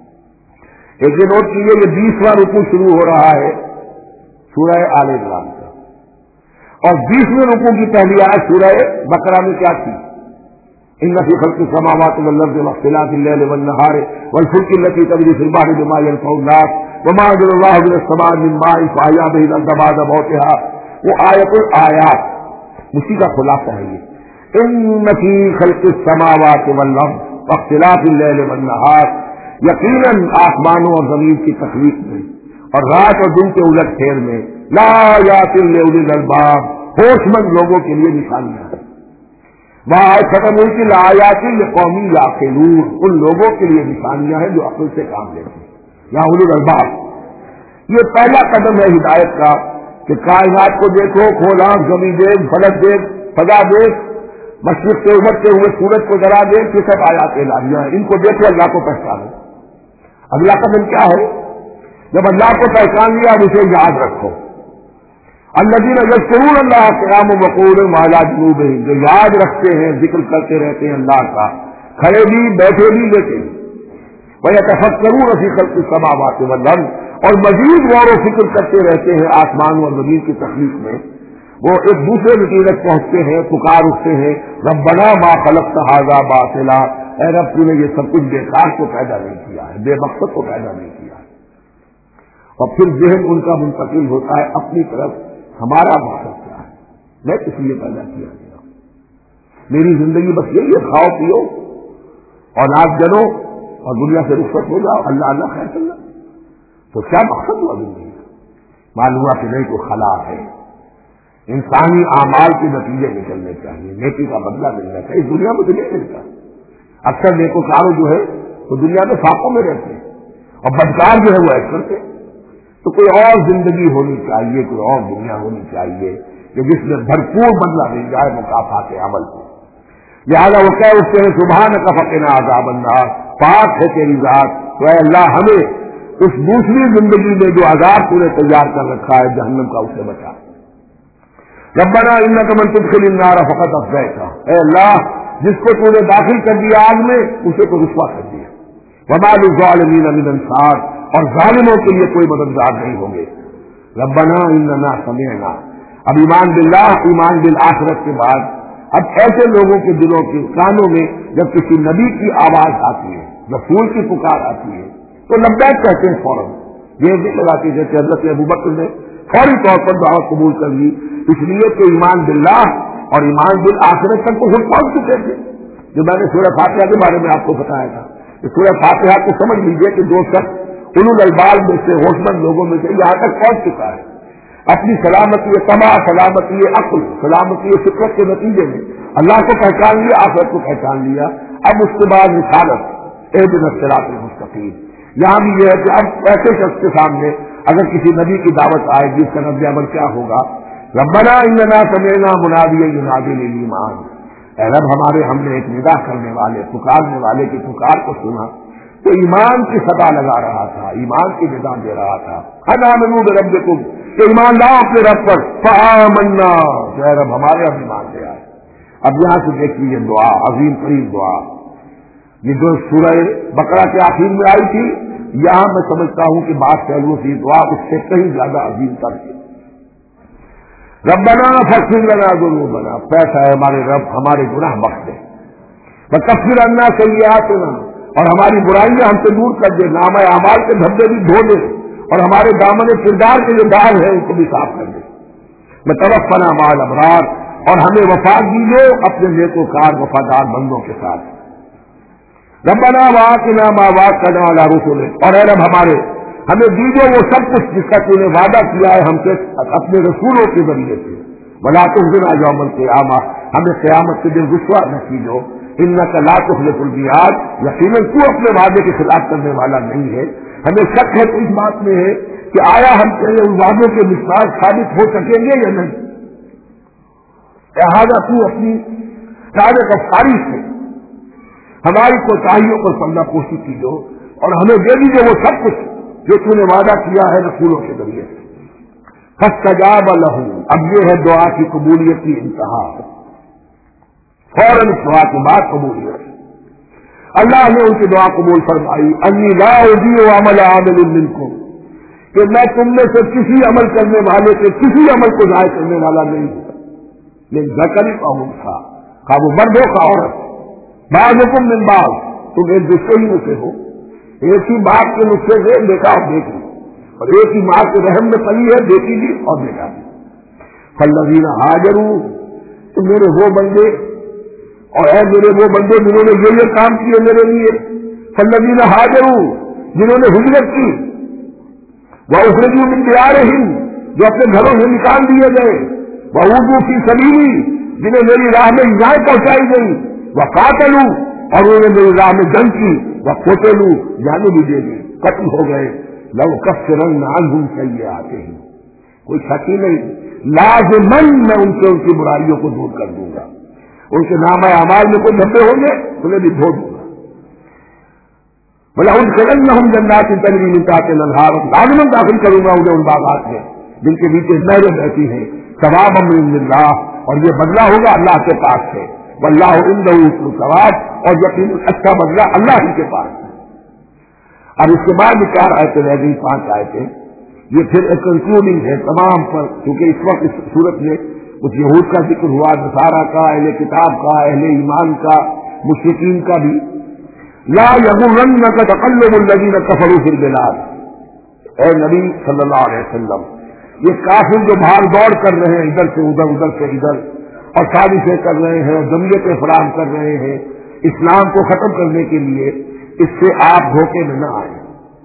ایک یہ نوٹ کیجیے، یہ 20واں رکوع شروع ہو رہا ہے سورہ آل عمران کا، اور 20वें رکوع کی پہلی آیت سورہ بقرہ میں کیا تھی؟ ان فی خلق السماوات والارض واختلاف الليل والنهار والفلك التي تجري في البحر بما ينفع الناس وما انزل الله من السماء من ماء فاحيا به الارض بعد موتها. وہ آیت الآیات اسی کا خلاصہ ہے یہ. ان فی خلق السماوات والارض واختلاف الليل والنهار، یقیناً آسمانوں اور زمین کی تخلیق میں اور رات اور دن کے الٹ پھیر میں لآیات لأولی الالباب، ہوش مند لوگوں کے لیے نشانیاں ہیں. وہاں ختم ہوئی کہ لآیات لقوم یعقلون، ان لوگوں کے لیے نشانیاں ہیں جو عقل سے کام لیتے ہیں، یا اولی الالباب. یہ پہلا قدم ہے ہدایت کا کہ کائنات کو دیکھو، کھولا زمین دیکھ، فلک دیکھ، فضا دیکھ، مشرق سے ابھرتے ہوئے سورج کو ذرا دیکھ، یہ سب آیات الہیہ ہیں. ان کو دیکھو، اللہ کو پہچانو. اگلا قدم کیا ہے؟ جب اللہ کو پہچان لیا اب اسے یاد رکھو. الذین یذکرون اللہ قیاما وقعودا وعلی جنوبہم، جو یاد رکھتے ہیں، ذکر کرتے رہتے ہیں اللہ کا، کھڑے بھی بیٹھے بھی لیتے ہیں. ویتفکرون فی خلق السماوات والارض، اور مزید غور و فکر کرتے رہتے ہیں آسمان اور زمین کی تخلیق میں. وہ ایک دوسرے نتیجے تک پہنچتے ہیں، پکار اٹھتے ہیں، ربنا ما خلقت ھذا باطلا، اے رب تو نے یہ سب کچھ بیکار کو پیدا نہیں کیا ہے، بے مقصد کو پیدا نہیں کیا ہے. اور پھر ذہن ان کا منتقل ہوتا ہے اپنی طرف، ہمارا مقصد کیا ہے، میں کس لیے پیدا کیا گیا، میری زندگی بس یہی ہے، کھاؤ پیو اولاد جنو اور دنیا سے رخصت ہو جاؤ، اللہ اللہ خیر چل رہا. تو کیا مقصد ہوا زندگی کا؟ معلوم ہوا کہ نہیں کوئی خلا ہے. انسانی اعمال کے نتیجے نکلنے چاہیے، نیکی کا بدلہ ملنا چاہیے. اس دنیا میں تو نہیں ملتا. اکثر نیکوکار جو ہے وہ دنیا میں فاقوں میں رہتے ہیں اور بدکار جو ہے وہ ایسے کرتے. تو کوئی اور زندگی ہونی چاہیے، کوئی اور دنیا ہونی چاہیے کہ جس میں بھرپور بدلہ مل جائے مکافات عمل کو. لہٰذا وہ کہہ اٹھتے ہیں سبحانک فقنا عذاب النار، پاک ہے تیری ذات، تو اے اللہ ہمیں اس دوسری زندگی میں جو عذاب تو نے تیار کر رکھا ہے جہنم کا، اسے بچا. ربنا انک من تدخل النار فقد اخزیتہ، اے اللہ جس کو تو نے داخل کر دیا آگ میں اسے تو رسوا کر دیا. وما للظالمین من انصار، اور ظالموں کے لیے کوئی مددگار نہیں ہوں گے. ربنا اننا سمعنا، اب ایمان باللہ ایمان بالآخرت کے بعد اب ایسے لوگوں کے دلوں کے کانوں میں جب کسی نبی کی آواز آتی ہے، رسول کی پکار آتی ہے تو لبیک کہتے ہیں فوراً. یہ بھی لگاتی ہے کہ حضرت ابوبکر نے فوری طور پر دعوت قبول کر لی، اس لیے کہ ایمان باللہ اور ایمان بالآخرت تک تو خود پہنچ چکے تھے. جو میں نے سورہ فاتحہ کے بارے میں آپ کو بتایا تھا کہ سورہ فاتحہ کو سمجھ لیجیے کہ جو شخص اولو الالباب میں سے ہوش مند لوگوں میں سے یہاں تک پہنچ چکا ہے، اپنی سلامتی طبع، سلامتی عقل، سلامتی فطرت کے نتیجے میں اللہ کو پہچان لیا، آخرت کو پہچان لیا. اب اس کے بعد رسالت اہدنا الصراط المستقیم. یہاں بھی یہ ہے کہ اب ایسے شخص کے سامنے اگر کسی نبی کی دعوت آئے گی اس کا نقد عمل کیا ہوگا؟ ربنا اننا سمعنا منادیا ینادی للایمان، اے رب ہمارے ہم نے ایک ندا کرنے والے، پکارنے والے کی پکار کو سنا تو ایمان کی صدا لگا رہا تھا، ایمان کی ندا دے رہا تھا. آمنوا بربکم، کہ ایمان لاؤ اپنے رب پر. فآمنا، اے رب ہمارے اب ایمان لے آئے. اب یہاں سے دیکھیے یہ دعا، عظیم ترین دعا، یہ جو سورہ بقرہ کے آخر میں آئی تھی، یہاں میں سمجھتا ہوں کہ بات پہلوؤں سے دعا اس سے کہیں زیادہ عظیم تر ہے. ربنا فاغفر لنا ذنوبنا، پیسہ ہے ہمارے رب ہمارے گناہ بخش دے. وکفر عنا سیئاتنا، اور ہماری برائیاں ہم سے دور کر دے، نامہ اعمال کے دھبے بھی دھو دے، اور ہمارے دامن کردار کے جو داغ ہے ان کو بھی صاف کر دے. وتوفنا مع الابرار، اور ہمیں وفا دیجیے اپنے نیکوکار وفادار بندوں کے ساتھ. ربنا وآتنا ما وعدتنا علی رسلک، اور اے رب ہمارے ہمیں دیجیے وہ سب کچھ جس کا تو نے وعدہ کیا ہے ہم سے اپنے رسولوں کے ذریعے سے. ولا تخزنا یوم القیامہ، ہمیں قیامت کے دن رسوا نہ کیجو. انک لا تخلف المیعاد، یقیناً تو اپنے وعدے کے خلاف کرنے والا نہیں ہے. ہمیں شک ہے تو اس بات میں ہے کہ آیا ہم تیرے ان وعدوں کے مثال ثابت ہو سکیں گے یا نہیں. لہٰذا تو اپنی سارے افطاری سے ہماری کوتاہیوں پر پردہ پوشی کیجو اور ہمیں دے دیجیے وہ سب کچھ جو تو نے وعدہ کیا ہے رسولوں کے ذریعے سے. فاستجاب لهم، اب یہ ہے دعا کی قبولیت کی انتہا، فوراً اس دعا کے بعد قبولیت. اللہ نے ان کی دعا قبول فرمائی. انی لا اضیع عمل عامل منکم، کہ میں تم میں سے کسی عمل کرنے والے کے کسی عمل کو ضائع کرنے والا نہیں ہوں. من ذکر او انثی، خواہ وہ مرد ہو خواہ عورت، بعضکم من بعض، تم ایک دوسرے ہی میں سے ہو، ایک ہی باپ کے نسخے سے بیٹا اور بیٹی، اور ایک ہی ماں کے رحم میں پلی ہے بیٹی بھی اور بیٹا بھی۔ فالذین ہاجروا، تو میرے وہ بندے اور اے میرے وہ بندے جنہوں نے یہ کام کیے میرے لیے، فالذین ہاجروا، جنہوں نے ہجرت کی، واخرجوا من دیارہم، جو اپنے گھروں سے نکال دیے گئے، وأوذوا فی سبیلی، جنہیں میری راہ میں ایذائیں پہنچائی گئی، وقاتلوا، اور انہوں نے میری راہ میں جنگ کی، وقتلوا، جانیں بھی دے دی، قتل ہو گئے، لأکفرن عنہم سیئاتہم، کوئی شک ہی نہیں، لازماً میں ان سے ان کی برائیوں کو دور کر دوں گا، ان کے نامہ اعمال میں کوئی دھبے ہوں گے انہیں بھی دھو دوں گا، وَلَأُدْخِلَنَّهُمْ جَنَّاتٍ تَجْرِی مِن تَحْتِهَا الْأَنْہَارُ، لازماً داخل کروں گا انہیں ان باغات میں جن کے نیچے نہریں بہتی ہیں، ثوابا من عند اللہ، اور یہ بدلہ ہوگا اللہ کے پاس سے، واللہ عنده حسن الثواب، اور یقیناً اچھا بدلہ اللہ ہی کے پاس ہے۔ اب اس کے بعد 4 آیتیں رہ گئی، 5 آیتیں، یہ پھر ایک کنکلوڈنگ ہے تمام پر، کیونکہ اس وقت اس صورت میں کچھ یہود کا ذکر ہوا، نصارہ کا، اہل کتاب کا، اہل ایمان کا، مشرکین کا بھی۔ لا یغرنک تقلب الذین کفروا فی البلاد، اے نبی صلی اللہ علیہ وسلم، یہ کافر جو بھاگ دوڑ کر رہے ہیں ادھر سے ادھر، ادھر سے ادھر، اور سازشیں کر رہے ہیں، جمعیتیں فراہم کر رہے ہیں اسلام کو ختم کرنے کے لیے، اس سے آپ دھوکے میں نہ آئیں،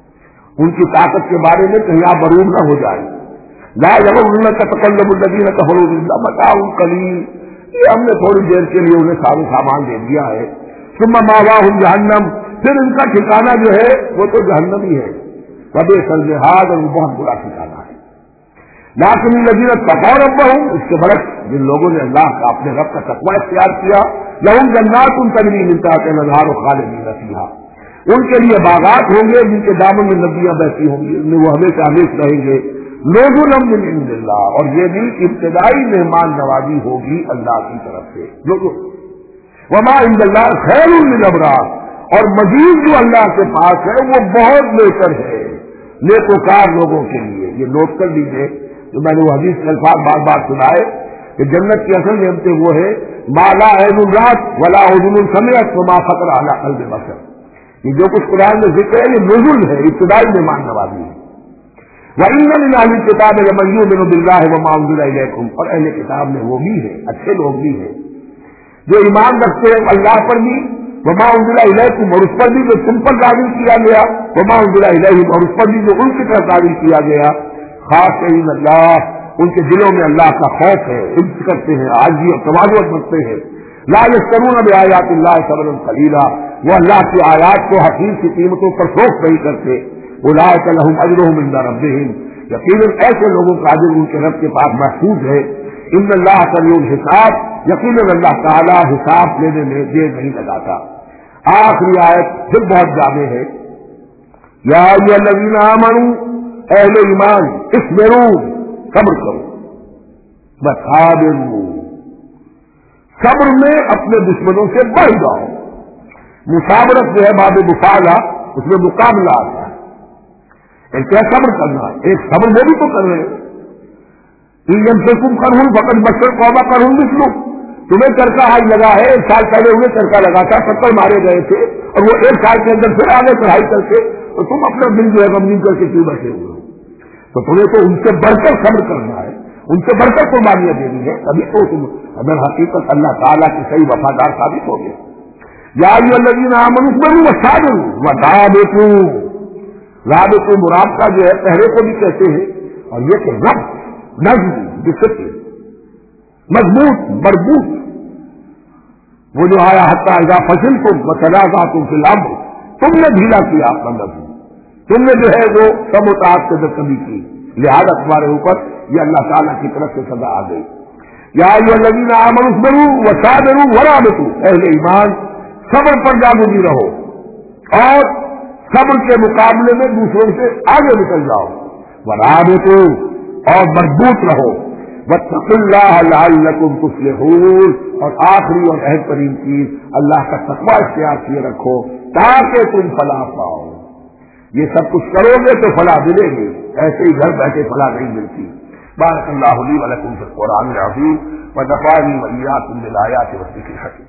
ان کی طاقت کے بارے میں کہیں آپ مرعوب نہ ہو جائیں۔ لا یغرنک تقلب الذین کفروا فی البلاد متاع قلیل، یہ ہم نے تھوڑی دیر کے لیے انہیں سارے سامان دے دیا ہے، ثم مأواہم جہنم، پھر ان کا ٹھکانہ جو ہے وہ تو جہنم ہی ہے، وبئس المہاد، اور وہ بہت برا ٹھکانہ ہے۔ لیکن الذین اتقوا ربہم، اس کے برعکس جن لوگوں نے اللہ کا اپنے رب کا تقوی اختیار کیا، لہم جنات تجری من تحتہا الانہار خالدین فیہا، ان کے لیے باغات ہوں گے جن کے دامن میں ندیاں بہتی ہوں گی، ان میں وہ ہمیشہ ہمیشہ رہیں گے، نزلا من عند اللہ، اور یہ بھی ابتدائی مہمان نوازی ہوگی اللہ کی طرف سے، وما عند اللہ خیر للابرار، اور مزید جو اللہ کے پاس ہے وہ بہت بہتر ہے نیکوکار لوگوں کے لیے۔ یہ نوٹ کر لیجیے، جو میں نے وہ حدیث کے الفاظ بار بار سنائے کہ جنت کی اصل نعمتیں وہ ہے ما لا عین رأت ولا اذن سمعت وما خطر علی قلب بشر، یہ جو کچھ قرآن میں ذکر ہے یہ نزول ہے، ابتدائی مہمان نوازی ہے۔ وَإِنَّ مِنْ أَهْلِ الْكِتَابِ لَمَن يُؤْمِنُ بِاللَّهِ وَمَا أُنزِلَ إِلَيْكُمْ، اور اہل کتاب میں وہ بھی ہے، اچھے لوگ بھی ہیں جو ایمان رکھتے ہیں اللہ پر بھی، وما أُنزِلَ إِلَيْكُمْ، اور اس پر بھی جو تم پر نازل کیا گیا، وما أُنزِلَ إِلَيْهِمْ، اور اس پر بھی جو ان کی طرف نازل کیا گیا، خاشعین اللہ، ان کے دلوں میں اللہ کا خوف ہے، عزت کرتے ہیں، عاجزی اور تواضع رکھتے ہیں، لا یشترون بآیات اللہ ثمنا قلیلا، وہ اللہ کی آیات کو حقیر کی قیمتوں پر فروخت نہیں کرتے، اولئک لہم اجرہم عند ربہم، یقیناً ایسے لوگوں کا اجر ان کے رب کے پاس محفوظ ہے، ان اللہ سریع الحساب، یقیناً اللہ تعالی حساب لینے میں دیر نہیں لگاتا۔ آخری آیت پھر بہت جامع ہے، یا ایھا الذین آمنوا، اہل ایمان، اصبروا، صبر کرو، وصابروا، صبر میں اپنے دشمنوں سے بڑھ جاؤ۔ مصابرت جو ہے باب مفاعلہ، اس میں مقابلہ آتا ہے، ایک کیا صبر کرنا ہے، ایک صبر وہ بھی تو کر رہے ہیں، ان یمسسکم قرح فقد مس القوم قرح مثلہ، تمہیں چرکا آج لگا ہے، 1 سال پہلے انہیں چرکا لگا تھا، 70 مارے گئے تھے، اور وہ 1 سال کے اندر پھر آگے چڑھائی کر کے، تو تم اپنا دل جو ہے غمگین کر کے کیوں بیٹھے ہوئے ہو؟ تو تمہیں تو ان سے بڑھ کر صبر کرنا ہے، ان سے بڑھ کر قربانیاں دینی ہے، تبھی تو تم اگر حقیقت اللہ تعالیٰ کے صحیح وفادار ثابت ہو گئے۔ یا ایھا الذین آمنوا اصبروا وصابروا ورابطوا، رابطوا مرابطہ جو ہے پہرے کو بھی کہتے ہیں، اور یہ کہ رب نظم ڈسپلن مضبوط مربوط، وہ جو آیا حتی اذا فشلتم وتنازعتم فی الامر، تم نے ڈھیلا کیا اپنا نظم، تم نے جو ہے وہ کم اطاعت سے کمی کی، لہذا تمہارے اوپر یہ اللہ تعالیٰ کی طرف سے سزا آ گئی۔ یا ایھا الذین آمنوا اصبروا وصابروا ورابطوا، اہل ایمان صبر پر جاگزی رہو، اور صبر کے مقابلے میں دوسروں سے آگے نکل جاؤ، ورابطوا، اور مربوط رہو، واتقوا اللہ لعلکم تفلحون، اور آخری اور اہم ترین چیز اللہ کا تقوی اختیار کیے رکھو تاکہ تم فلاح پاؤ۔ یہ سب کچھ کرو گے تو فلاح ملے گی، ایسے ہی گھر بیٹھے فلاح نہیں ملتی۔ بارک اللہ لی و لکم فی القرآن العظیم ونفعني وإياكم بالآیات والذکر الحکیم.